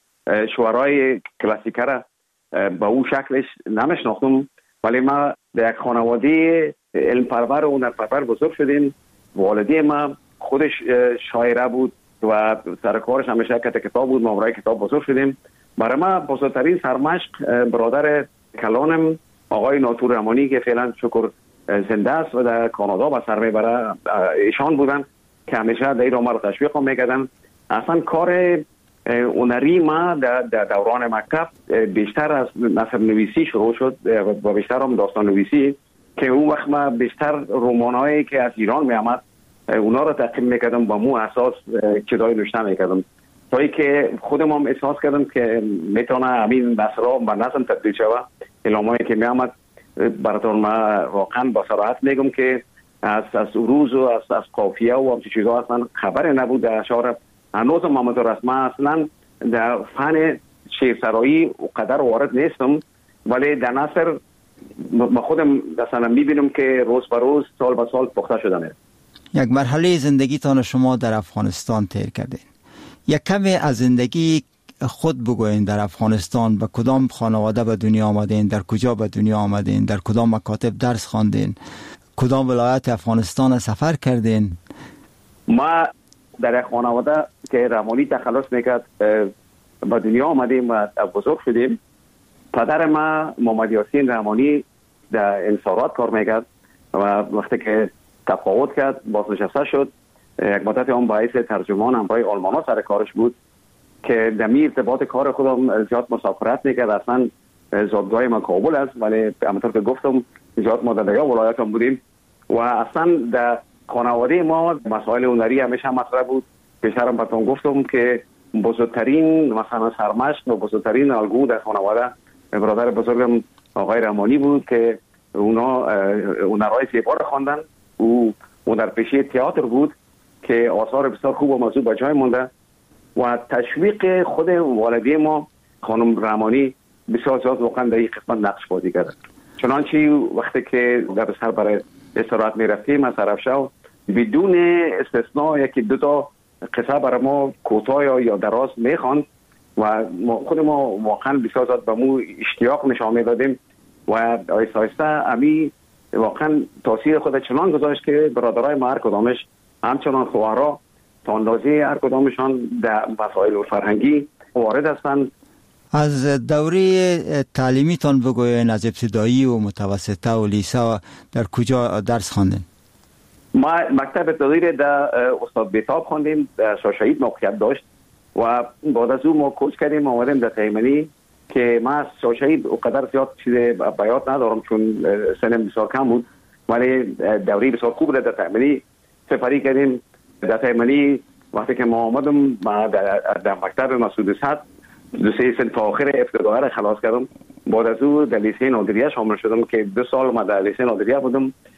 شعرهای کلاسیکه را با اون شکلش نمیشناختم، ولی ما در یک خانواده علم پرور و هنر پرور بزرگ شدیم. والدی ما خودش شاعره بود و سرکارش همیشه کتاب بود. ما برای کتاب بزرگ شدیم. برای ما بزرگترین سرمشق برادر کلانم آقای ناطور رحمانی که فعلا شکر زنده است و در کانادا به سر میبره ایشان بودن که همیشه در ایران ما رو تشویق میکردن. اصلا کار هنری ما در دوران مکتب بیشتر از نثر نویسی شروع شد و بیشتر هم داستان نویسی که اون وقت ما بیشتر رمانایی که از ایران می آمد اونا رو تقدیم میکردم با مو اساس چیزای نوشته میکردم تا اینکه خودم هم احساس کردم که میتونه همین نثرها به نظم تبدیل شود. الهامایی که می آمد براتون ما واقعا با صراحت میگم که از عروض و از قافیه و همچین چیزها اصلا خبر نبود در اشعار. هنوز محمد رسما اصلا در فن شعرسرایی قدر وارد نیستم، ولی در نثر ما خودم مثلا میبینم که روز به روز سال به سال پخته شدن. یک مرحله زندگیتان شما در افغانستان طی کردین. یک کمی از زندگی خود بگوین. در افغانستان به کدام خانواده به دنیا آمدین؟ در کجا به دنیا آمدین؟ در کدام مکاتب درس خواندین؟ کدام ولایت افغانستان سفر کردین؟ ما در یک خانواده که رحمانی تخلص میکرد به دنیا آمدیم و بزرگ شدیم. پدر ما محمد یاسین رحمانی در انصارات کار میکرد و وقتی که تفاوت کرد بازنشسته شد. یک مدت هم باعث ترجمان هم برای آلمانا سر کارش بود که در ارتباط کار خودم زیاد مسافرت میکرد. اصلا زادگاه ما کابل است ولی همونطور که گفتم زیاد ما در ولایت هم بودیم و اصلا در خانواده ما مسائل هنری همیشه مطرح بود. بیشترم براتون گفتم که بزرگترین مثلا سرمشق و بزرگترین الگو در خانواده برادر بزرگم آقای رحمانی بود که اونا هنرهای زیبا را خواندن. او هنرپیشه تئاتر بود که آثار بسیار خوب و موضوع به جای مونده و تشویق خود والدی ما خانم رحمانی بسیار زیاد واقعا در این قسمت نقش بازی کرد. چنانچه وقتی که در سر برای استراحت می رفتیم از سرفشاو بدون استثناء یکی دو تا قصه برای ما کوتاه یا دراز می خواند و خود ما واقعا بسیار زیاد به مو اشتیاق نشان می دادیم و آیسته آیسته امی واقعا تاثیر خود چنان گذاشت که برادرای ما هر کدامش همچنان خواهرها تا اندازه هر کدامشان در مسائل فرهنگی وارد هستند. از دوره تعلیمیتان بگوین. از ابتدایی و متوسطه و لیسه در کجا درس خواندین؟ ما مکتب ابتدایی در استاد بیتاب خواندیم، در شاهشهید موقعیت داشت و بعد از اون ما کوچ کردیم آمدیم در تیمنی که ما از شاهشهید اونقدر زیاد چیز بیات ندارم چون سنم بسیار کم بود، ولی دوره بسیار خوب در تیمنی سپری کردیم. در تیمنی وقتی که ما آمدم ما در مکتب مسعود صد دو سه سنف آخر ابتدایی را خلاص کردم. بعد از اون در لیسه نادریه شامل شدم که 2 سال ما در لیسه نادریه بودم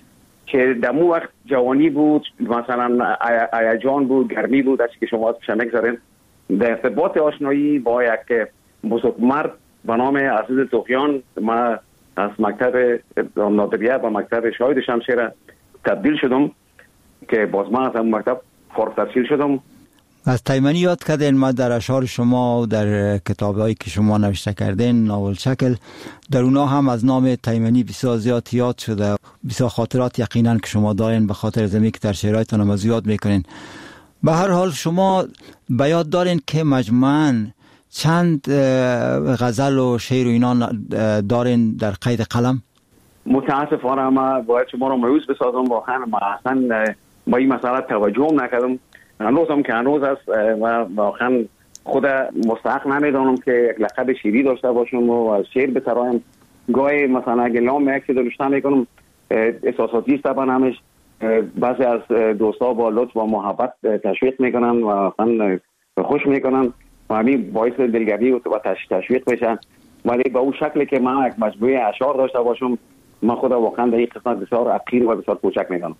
که دمو وقت جوانی بود، مثلا هیجان بود، گرمی بود، از که شما پیش میگذارین در ارتباط آشنایی با یک بزرگمرد به نام عزیز توخیان. ما از مکتب نادریه و مکتب شاهد شمشیر تبدیل شدم که باز من از اون مکتب فارغ التحصیل شدم. از تیمنی یاد کردین. ما در اشعار شما و در کتاب‌هایی که شما نوشته کردین ناول شکل در اونا هم از نام تیمنی بسیار زیاد یاد شده. بسیار خاطرات یقینا که شما دارین به خاطر زمین که در شعرهایتان هم زیاد میکنین. به هر حال شما به یاد دارین که مجموعاً چند غزل و شعر و اینا دارین در قید قلم؟ متاسفانه ما باید شما رو مایوس بسازم. واقعا ما اصلا با این مسئله توجه نکردم. هنوزم که هنوز است و واقعا خود مستحق نمیدانم که یک لقب شیری داشته باشم و از شعر بترایم. گاهی مثلا اگه نام یک داشته میکنم احساساتی است بنامش. بعضی از دوستا با لطف و محبت تشویق میکنن و واقعا خوش میکنن و همین باعث دلگرمی و تشویق میشن. ولی با اون شکلی که من یک مجموعه اشعار داشته باشم من خود واقعا در این قسمت بسیار حقیر و بسیار کوچک میکنم.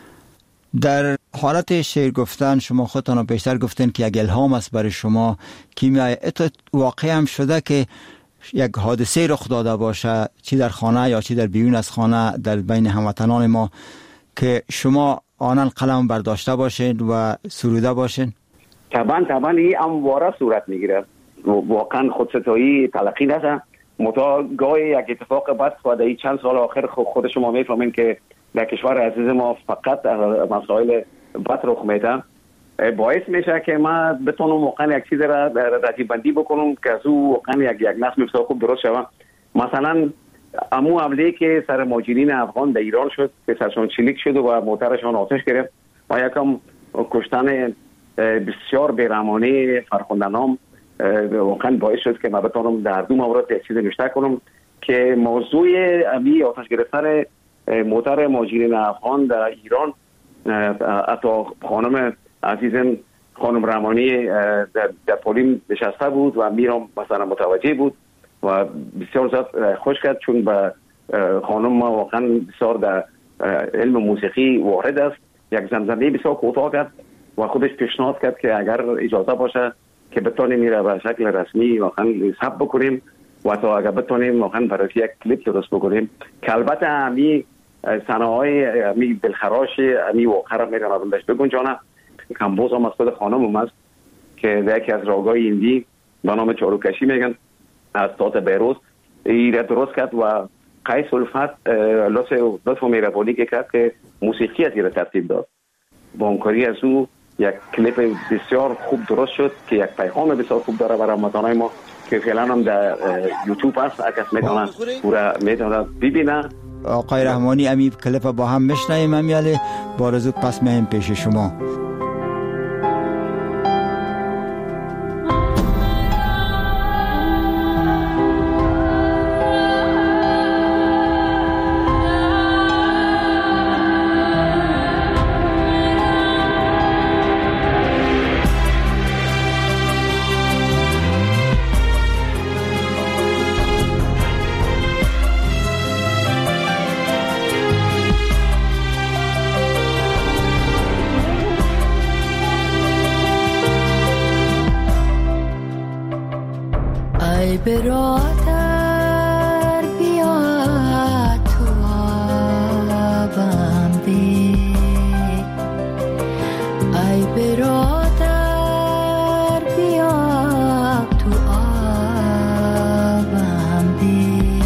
در حالت شعر گفتن شما خودتان بیشتر گفتین که یک الهام است برای شما. کیمیای واقعی هم شده که یک حادثه رخ داده باشه چی در خانه یا چی در بیرون از خانه در بین هموطنان ما که شما آنان قلم برداشته باشین و سروده باشین؟ طبعا این همواره صورت میگیره. واقعا خودستایی تلقی نشه. متا گاهی یک اتفاق بد و در چند سال آخر خود شما میفهمین که در کشور عزیز ما فقط مسائل بد رخ میده. باعث میشه که ما بتونم واقعا یک چیز را رتیب بندی بکنم که از او واقعا یک نظم بسیار خوب درست شود. مثلا امو حمله که سر مهاجرین افغان در ایران شد که سرشان چلیک شد و موترشان آتش گرفت و یکم کشتن بسیار بیرحمانه فرخنده‌نام واقعا باعث شد که من بتونم در دو مورد یک چیز نوشته کنم که موضوع امی آتش گرفتن موتر مهاجرین افغان در ایران حتی خانم عزیزم خانم رحمانی در پولیم نشسته بود و میرم مثلا متوجه بود و بسیار زیاد خوش کرد چون به خانم ما واقعا بسیار در علم موسیقی وارد است. یک زمزمه بسیار کوتاه کرد و خودش پیشنهاد کرد که اگر اجازه باشه که بتونیم میره به شکل رسمی واقعا ثبت بکنیم و تا اگر بتونیم واقعا برای یک کلیپ درست بکنیم که البته همی صنایع همی دلخراش همی واقعا را میرن آدم بهش بگنجانه. کمبوز هم از خود خانم است که در یکی از راگای ایندی به نام چاروکشی میگن از تات بیروز این درست کرد و قیس الفت لطف و مهربانی که کرد که موسیقی از این ترتیب داد. با همکاری از او یک کلیپ بسیار خوب درست شد که یک پیغام بسیار خوب داره برای هموطنان ما که فعلا هم در یوتیوب هست. اگر میتونن پورا میتونن ببینن. آقای رحمانی امی کلیپ با هم میشنویم امیاله بارزو پس میایم پیش شما. برادر بیا تو آبم ده، ای برادر بیا تو آبم ده،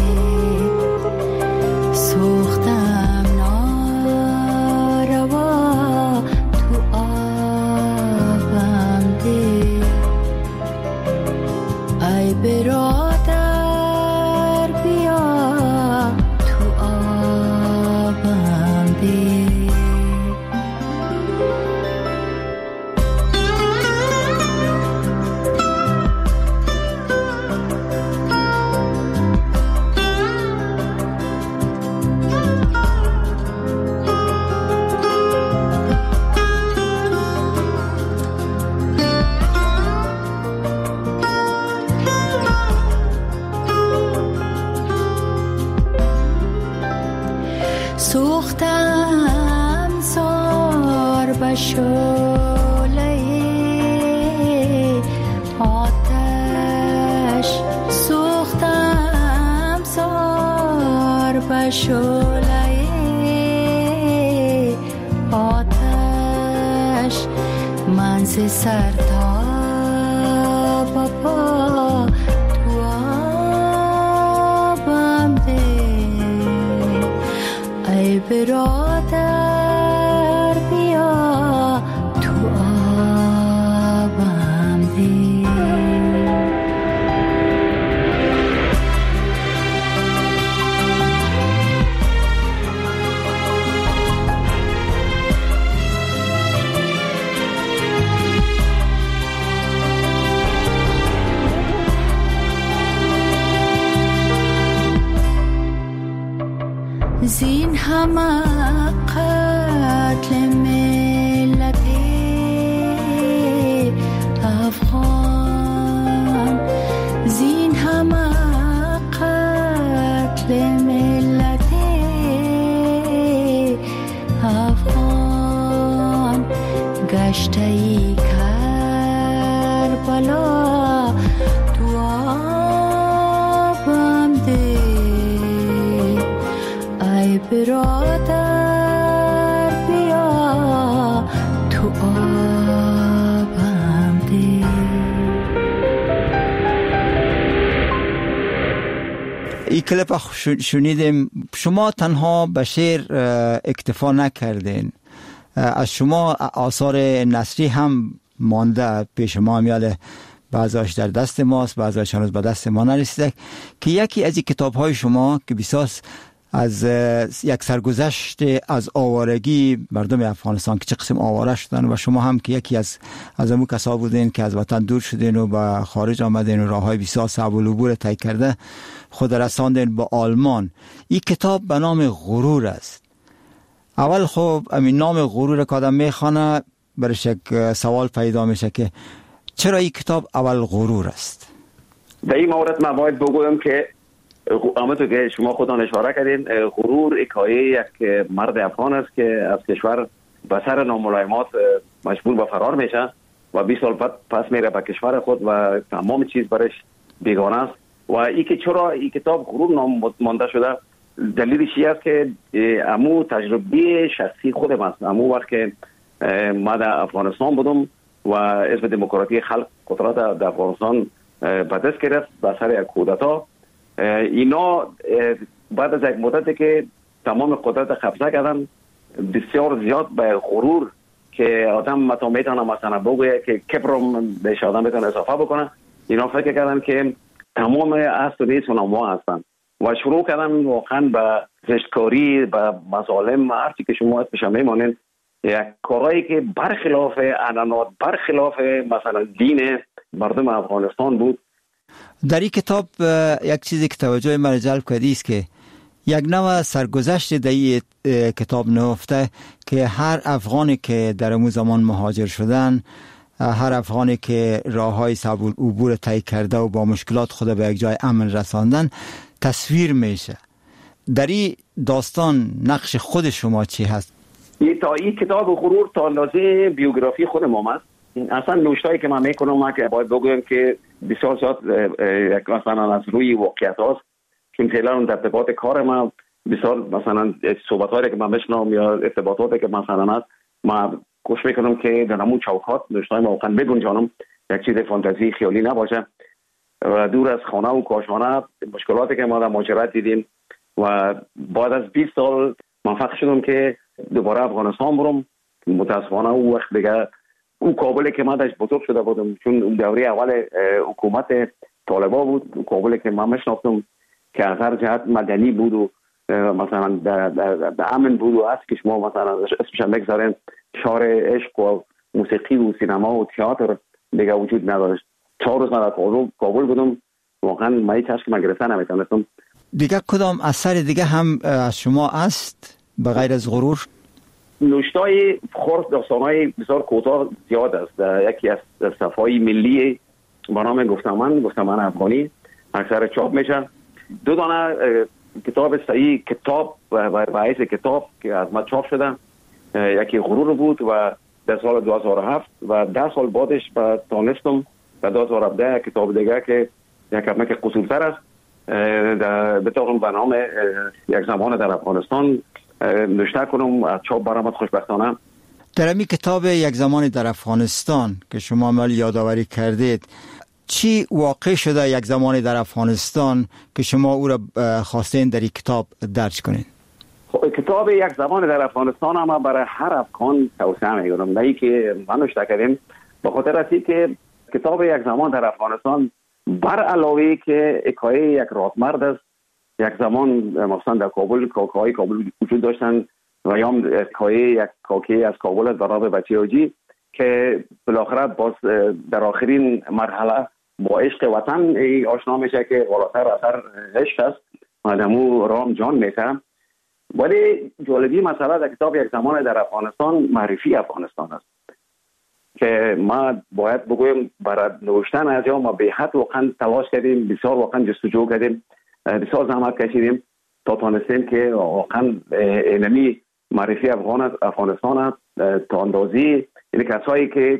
سوختم ناروا تو آبم ده، ای برادر شعله آتش سوختم سار به شعله آتش من ز سر تا پا تو آبم ده ای برادر بیا تو آبم ده. زین همه قتل ملت افغان، زین همه قتل ملت افغان، گشته ای کربلا تو آبم ده ای برادر بیا تو آبم ده. این کلیپ شنیدیم. شما تنها به شعر اکتفا نکردین، از شما آثار نثری هم مانده پیش ما، میاله بعضیش در دست ماست، بعضیش هنوز به دست ما نرسیده، که یکی از این کتاب‌های شما که بسیار از یک سرگذشت از آوارگی مردم افغانستان که چه قسم آواره شدن و شما هم که یکی از امو کسا بودین که از وطن دور شدین و به خارج آمدین و راههای بسیار صعب العبور طی کرده خود رساندین با آلمان. این کتاب به نام غرور است. اول خب همین نام غرور که آدم میخوانه برش یک سوال پیدا میشه که چرا این کتاب اول غرور است؟ در این مورد من باید بگویم که همونطور که شما خودتان اشاره کردین، غرور حکایه یک مرد افغان است که از کشور به سر ناملایمات مجبور به فرار میشه و 20 سال بعد پس میره به کشور خود و تمام چیز برش بیگانه است. و این که چرا این کتاب غرور نام مانده شده، دلیلش این است که امو تجربه شخصی خودم است. امو وقت که ما در افغانستان بودم و حزب دموکراتی خلق قدرت در افغانستان به دست گرفت به سر یک کودتا، اینا بعد از یک مدتی که تمام قدرت قبضه کردن، بسیار زیاد به غرور که آدم متا میتونه مثلا بگویه که کبرم بهش آدم میتونه اضافه بکنه، اینا فکر کردن که تمام اصل و نیست اونها هستن و شروع کردن واقعا به زشتکاری، به مظالم، هرچی که شما اسمش میمانین، یک کارهایی که برخلاف عنعنات، برخلاف مثلا دین مردم افغانستان بود. در این کتاب یک چیزی که توجه من جلب کرده است که یک نوع سرگذشت در این کتاب نهفته که هر افغانی که در اون زمان مهاجر شدن، هر افغانی که راههای صعب العبور طی کرده و با مشکلات خود به یک جای امن رساندن تصویر میشه. در این داستان نقش خود شما چی هست؟ این کتاب غرور تا اندازه بیوگرافی خود ما است. اصلا نوشتایی که من میکنم که باید بگویم که بسیار زیاد مثلا از روی واقعیت هاست، چون فعلا در ارتباط کار ما بسیار مثلا صحبت‌هایی که من بشنوم یا ارتباطاتی که مثلا هست، ما کوشش میکنم که در همون چوکات نوشتای ما واقعا بگنجانم، یک چیز فانتزی خیالی نباشه و دور از خانه و کاشانه. مشکلاتی که ما در مهاجرت دیدیم و بعد از 20 سال موفق شدم که دوباره افغانستان برم. متاسفانه اون وقت دیگه اون کابلی که من داشت بزرگ شده بودم، چون اون دوره اول حکومت طالبا بود، اون کابلی که من مشناختم که از هر جهت مدنی بود و مثلا در امن بود و از که شما مثلا اسمش هم بگذارین شعر عشق و موسیقی و سینما و تئاتر دیگه وجود نداشت. 4 روز من در کابل بودم، واقعا من هیچ چشم من گرفتن نمیتونستم. دیگه کدام اثر دیگه هم از شما است به غیر از غرور؟ نوشتای خرد داستانای بسیار کوتاه زیاد است. یکی از صفحه‌های ملی با نام گفتمان افغانی اکثر چاپ میشه. 2 دانه کتاب صحیح کتاب و حیث کتاب که از ما چاپ شده، یکی غرور بود و در سال 2007 و 10 سال بعدش تانستم در 2017 کتاب دیگه که یک کمک قصورتر است به طور برنامه یک زمان در افغانستان نوشته کنم، از چاپ برآمد خوشبختانه. در این کتاب یک زمان در افغانستان که شما عمل یادآوری کردید، چی واقع شده یک زمان در افغانستان که شما او را خواستین در این کتاب درج کنید؟ کتاب یک زمان در افغانستان اما برای هر افغان توصیه میکنم، نه که من نوشته کردیم، به خاطر است که کتاب یک زمان در افغانستان بر علاوه که حکایه یک رادمرد است، یک زمان مثلا در کابل کاکای کابل وجود داشتن و یا حکایه یک کاکی از کابل است برای بچه حاجی که بالاخره باز در آخرین مرحله با عشق وطن آشنا میشه که بالاتر اثر عشق است و دمو رام جان میکنم. ولی جالبی مسئله در کتاب یک زمان در افغانستان معرفی افغانستان است که ما باید بگویم برای نوشتن از یا ما به حد واقعا تلاش کردیم، بسیار واقعا جستجو کردیم، بسیار زحمت کشیدیم تا تانستیم که واقعا اینمی معرفی افغانستان است تا اندازی این کسایی که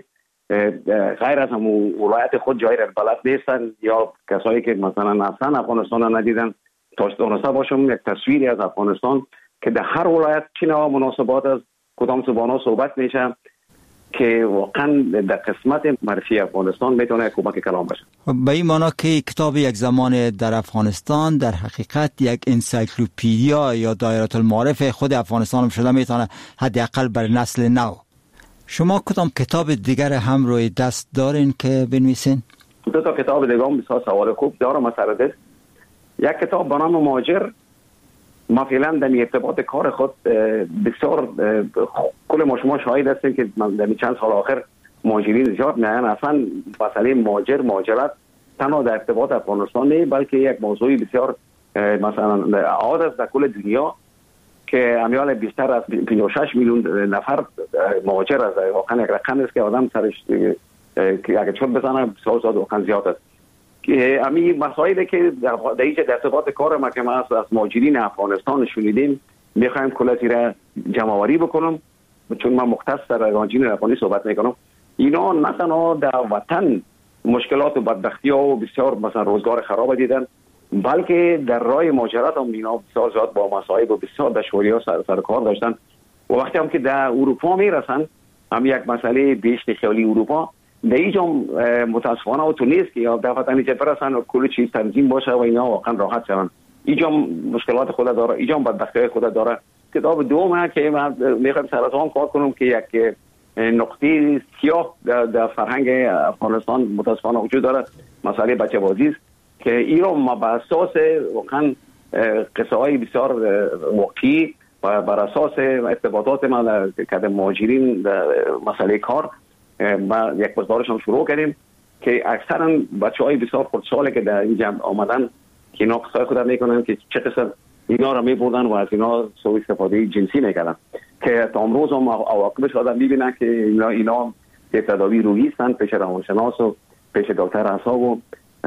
غیر از همون ولایت خود جایی را بلد نیستن یا کسایی که مثلا اصلا افغانستان را ندیدن تا دانسته باشم یک تصویری از افغانستان که در هر ولایت چه نوع مناسبات از کدام زبان‌ها صحبت میشه که واقعا در قسمت معرفی افغانستان میتونه کمک کلام باشه. به این معنا که کتاب یک زمان در افغانستان در حقیقت یک انسایکلوپدیا یا دایره المعارف خود افغانستان هم شده میتونه، حداقل بر نسل نو. شما کدام کتاب دیگر هم روی دست دارین که بنویسین؟ دو تا کتاب دیگه هم بسیار سوال خوب دارم مسئله. یک کتاب به نام مهاجر، ما فعلا در ارتباط کار خود بسیار کل ما شما شاهد هستیم که در چند سال آخر مهاجرین زیاد میان. اصلا مسئله مهاجرت تنها در ارتباط افغانستان نه بلکه یک موضوعی بسیار مثلا عاد است در کل دنیا که امیال بیشتر از 56 میلیون نفر مهاجر است. واقعا یک رقم است که آدم سرش که اگه چون بزنه بسیار واقعا زیاد است. امی مسائلی که در اینجا در ارتباط کار ما که ما از مهاجرین افغانستان شنیدیم میخوایم کلاتی را جمع‌آوری بکنم، چون من مختص در مهاجرین افغانی صحبت میکنم. اینا نه تنها در وطن مشکلات و بدبختی ها و بسیار مثلا روزگار خراب دیدن، بلکه در راه مهاجرت هم اینا بسیار زیاد با مصائب و بسیار دشواری ها سر کار داشتن و وقتی هم که در اروپا میرسن هم یک مسئله بیشتر خیالی اروپا در اینجا متاسفانه و تو نیست که یا دفعتا اینجا برسن و کل چیز تنظیم باشه و اینا واقعا راحت شدن. اینجا مشکلات خود داره، اینجا بدبختی خود داره. کتاب دومه که من میخوام سر از آن کار کنم که یک نقطه سیاه در فرهنگ افغانستان متاسفانه وجود داره، مسئله بچه بازی است که ایران ما به اساس واقعا قصه های بسیار واقعی و بر اساس ارتباطات ما که مهاجرین مسئله کار ما یک بازدارش هم شروع کردیم که اکثرا بچه‌های بسیار خردسالی که در این جمع آمدن که اینا قصه خودم میکنن که چه قصه اینا را میبردن و از اینا سوء استفاده جنسی میکردن که تا امروز هم عواقبش آدم میبینن که اینا تداوی روحی هستن پیش روانشناس و پیش دکتر اعصاب و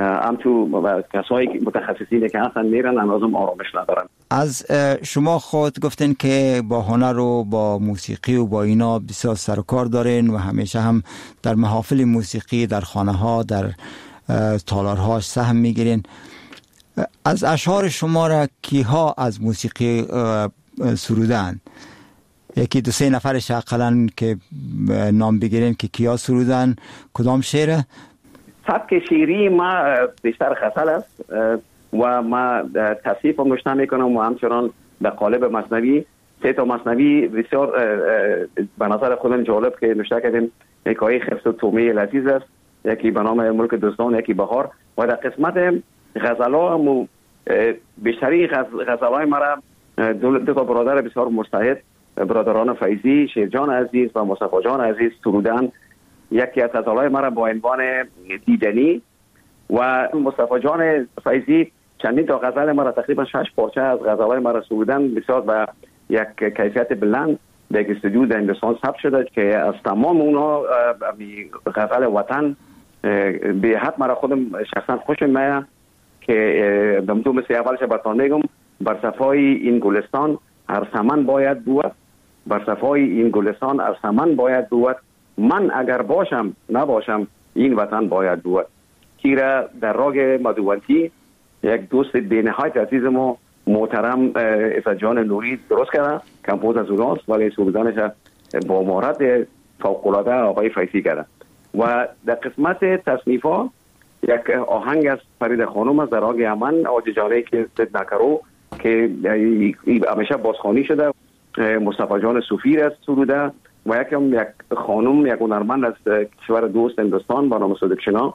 همچون کسایی متخصصینی که هستن میرن لازم آرامش ندارن. از شما خود گفتین که با هنر و با موسیقی و با اینا بسیار سر و کار دارین و همیشه هم در محافل موسیقی در خانه ها در تالارها سهم میگیرین. از اشعار شما را کیها از موسیقی سرودن؟ یکی دو سه نفرش اقلا که نام بگیرین که کیا سرودن، کدام شعره؟ سبک شعری ما بیشتر غزل است و ما تصنیف هم نوشته میکنم و همچنان به قالب مثنوی. 3 تا مثنوی بسیار به نظر خودم جالب که نوشته کردیم. حکایه خفت و تومه لذیذ است، یکی به نام ملک دوستان، یکی بهار. و در قسمت غزل‌ها هم بیشتری غزل‌های مرا دو تا برادر بسیار مجتهد، برادران فیضی، شیرجان عزیز و مصطفی جان عزیز سرودن. یکی از غزل‌های مرا با عنوان دیدنی و مصطفی جان فیضی چندین تا غزل مرا تقریبا 6 پارچه از غزل‌های مرا سرودن بسیار با یک کیفیت بلند در استودیو در هندوستان ثبت شده که از تمام اونها غزل وطن به حد مرا خودم شخصا خوشم میاد که دمتو مثل اولش براتون میگم بر صفای این گلستان هر سمن باید بود، بر صفای این گلستان هر سمن باید بود، من اگر باشم نباشم این وطن باید بود. کیرا در راگ مدونتی یک دوست بی‌نهایت عزیز ما محترم اسدجان نوری درست کرده، کمپوز از اوناست ولی سرودنش با مهارت فوق‌العاده آقای فیضی کرده. و در قسمت تصنیف‌ها یک آهنگ از فرید خانم از در راگ امن آج جانه که زد نکرو که همیشه بازخوانی شده، مصطفی جان صوفی است سروده و یک خانم یک هنرمند از کشور دوست هندوستان با نام صدق شنا.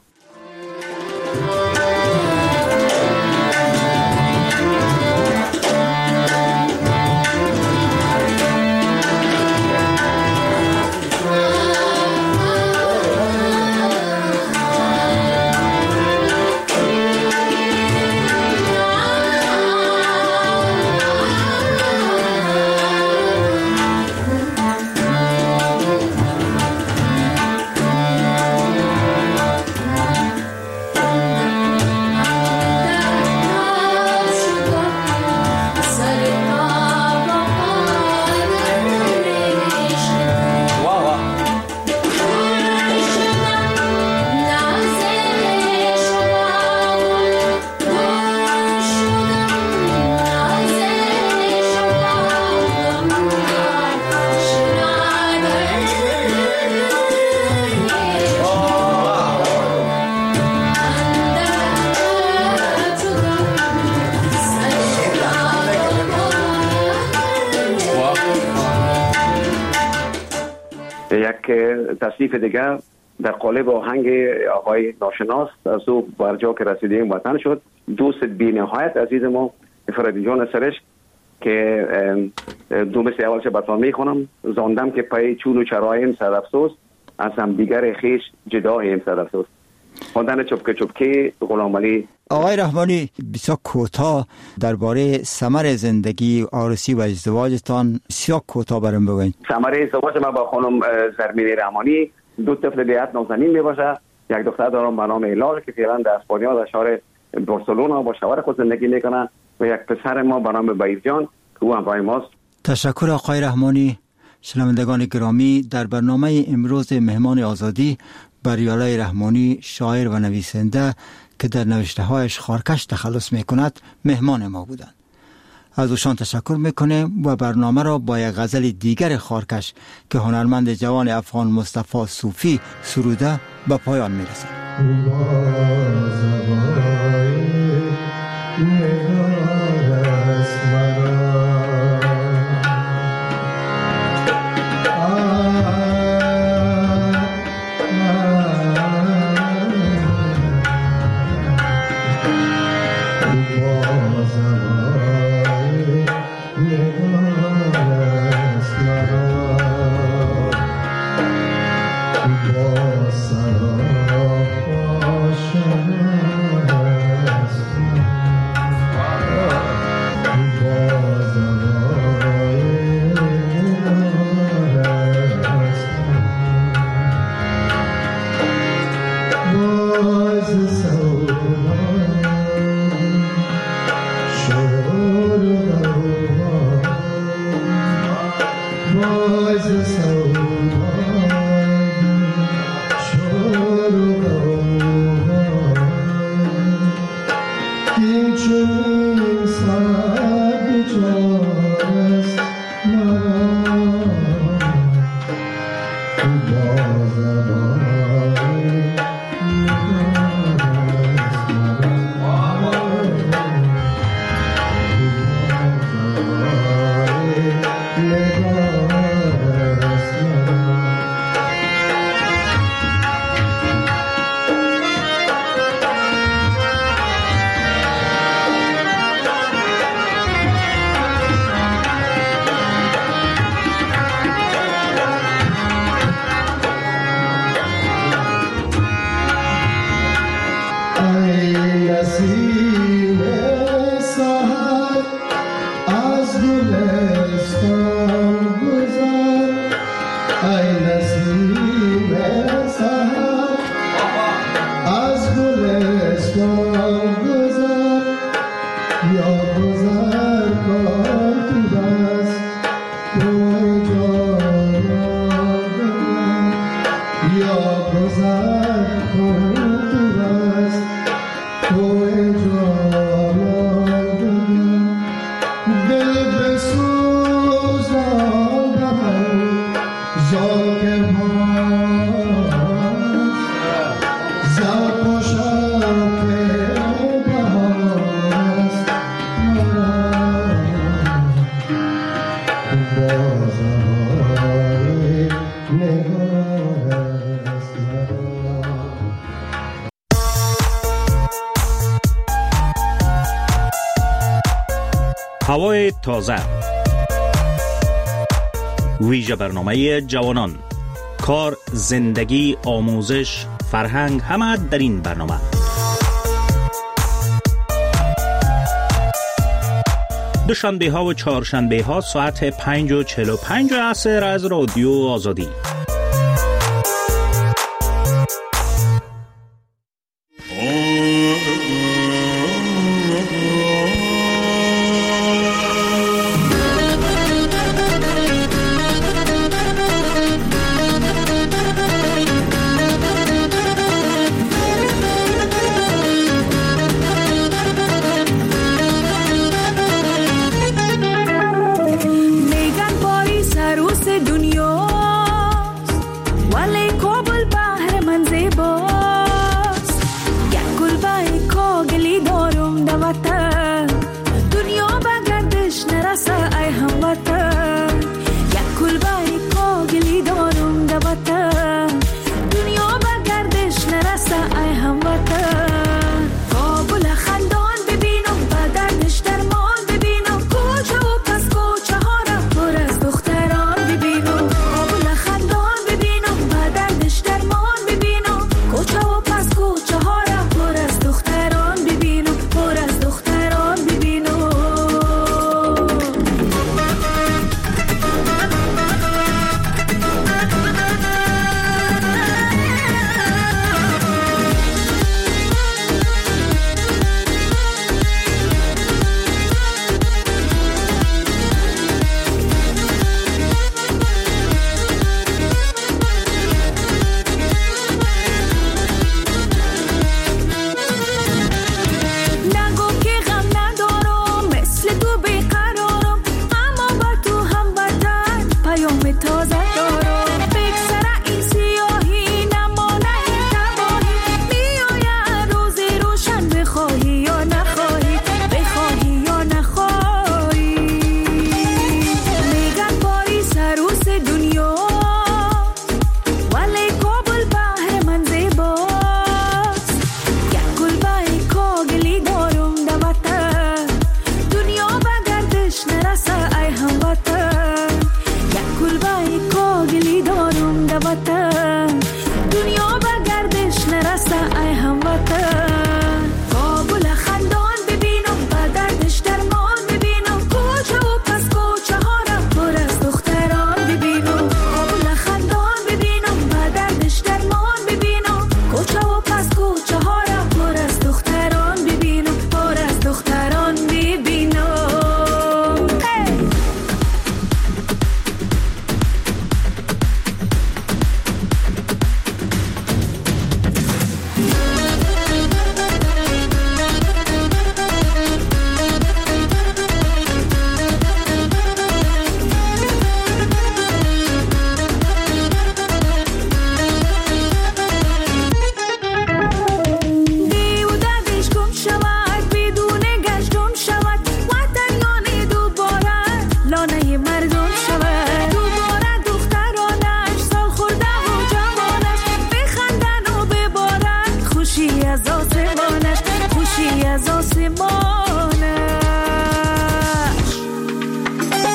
تصنیف دیگر در قالب آهنگ آقای ناشناس از او برجا که رسیدیم وطن شد، دوست بی‌نهایت عزیز ما فرید جان سرش که دو مثل اول چه بطان میخونم زاندم که پای چون و چرایم صد افسوس از هم دیگر خیش جداییم صد افسوس. خواندن چپکه چپکه غلام علی. آقای رحمانی بسیار کوتاه درباره ثمر زندگی عروسی و ازدواجتان بسیار کوتاه برام بگوین. ثمر ازدواج ما با خانم زرمینی رحمانی 2 طفل دیت نازنین میباشه، یک دختر دارم به نام ایلار که فعلا در اسپانیا در شهر بارسلونا با شوهر خود زندگی میکنه و یک پسر ما به نام بایرجان که او همراه ماست. تشکر آقای رحمانی. شنوندگان گرامی، در برنامه امروز مهمان آزادی بریالای رحمانی، شاعر و نویسنده که در نوشته‌هایش خارکش تخلص می‌کند مهمان ما بودند. از اوشان تشکر می‌کنیم و برنامه را با یک غزل دیگر خارکش که هنرمند جوان افغان مصطفی صوفی سروده به پایان می‌رسانیم. هوای تازه، ویژه برنامه جوانان، کار، زندگی، آموزش، فرهنگ، همه در این برنامه. دوشنبه ها و چهارشنبه ها ساعت 5:45 عصر از رادیو آزادی.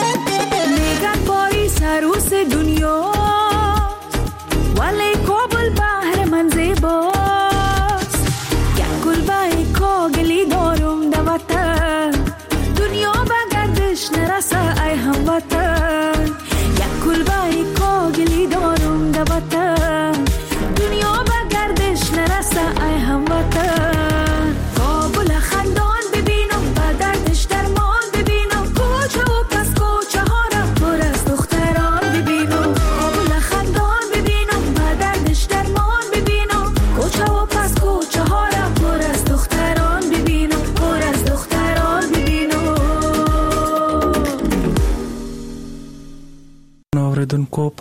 عروس دنیا ولی کابل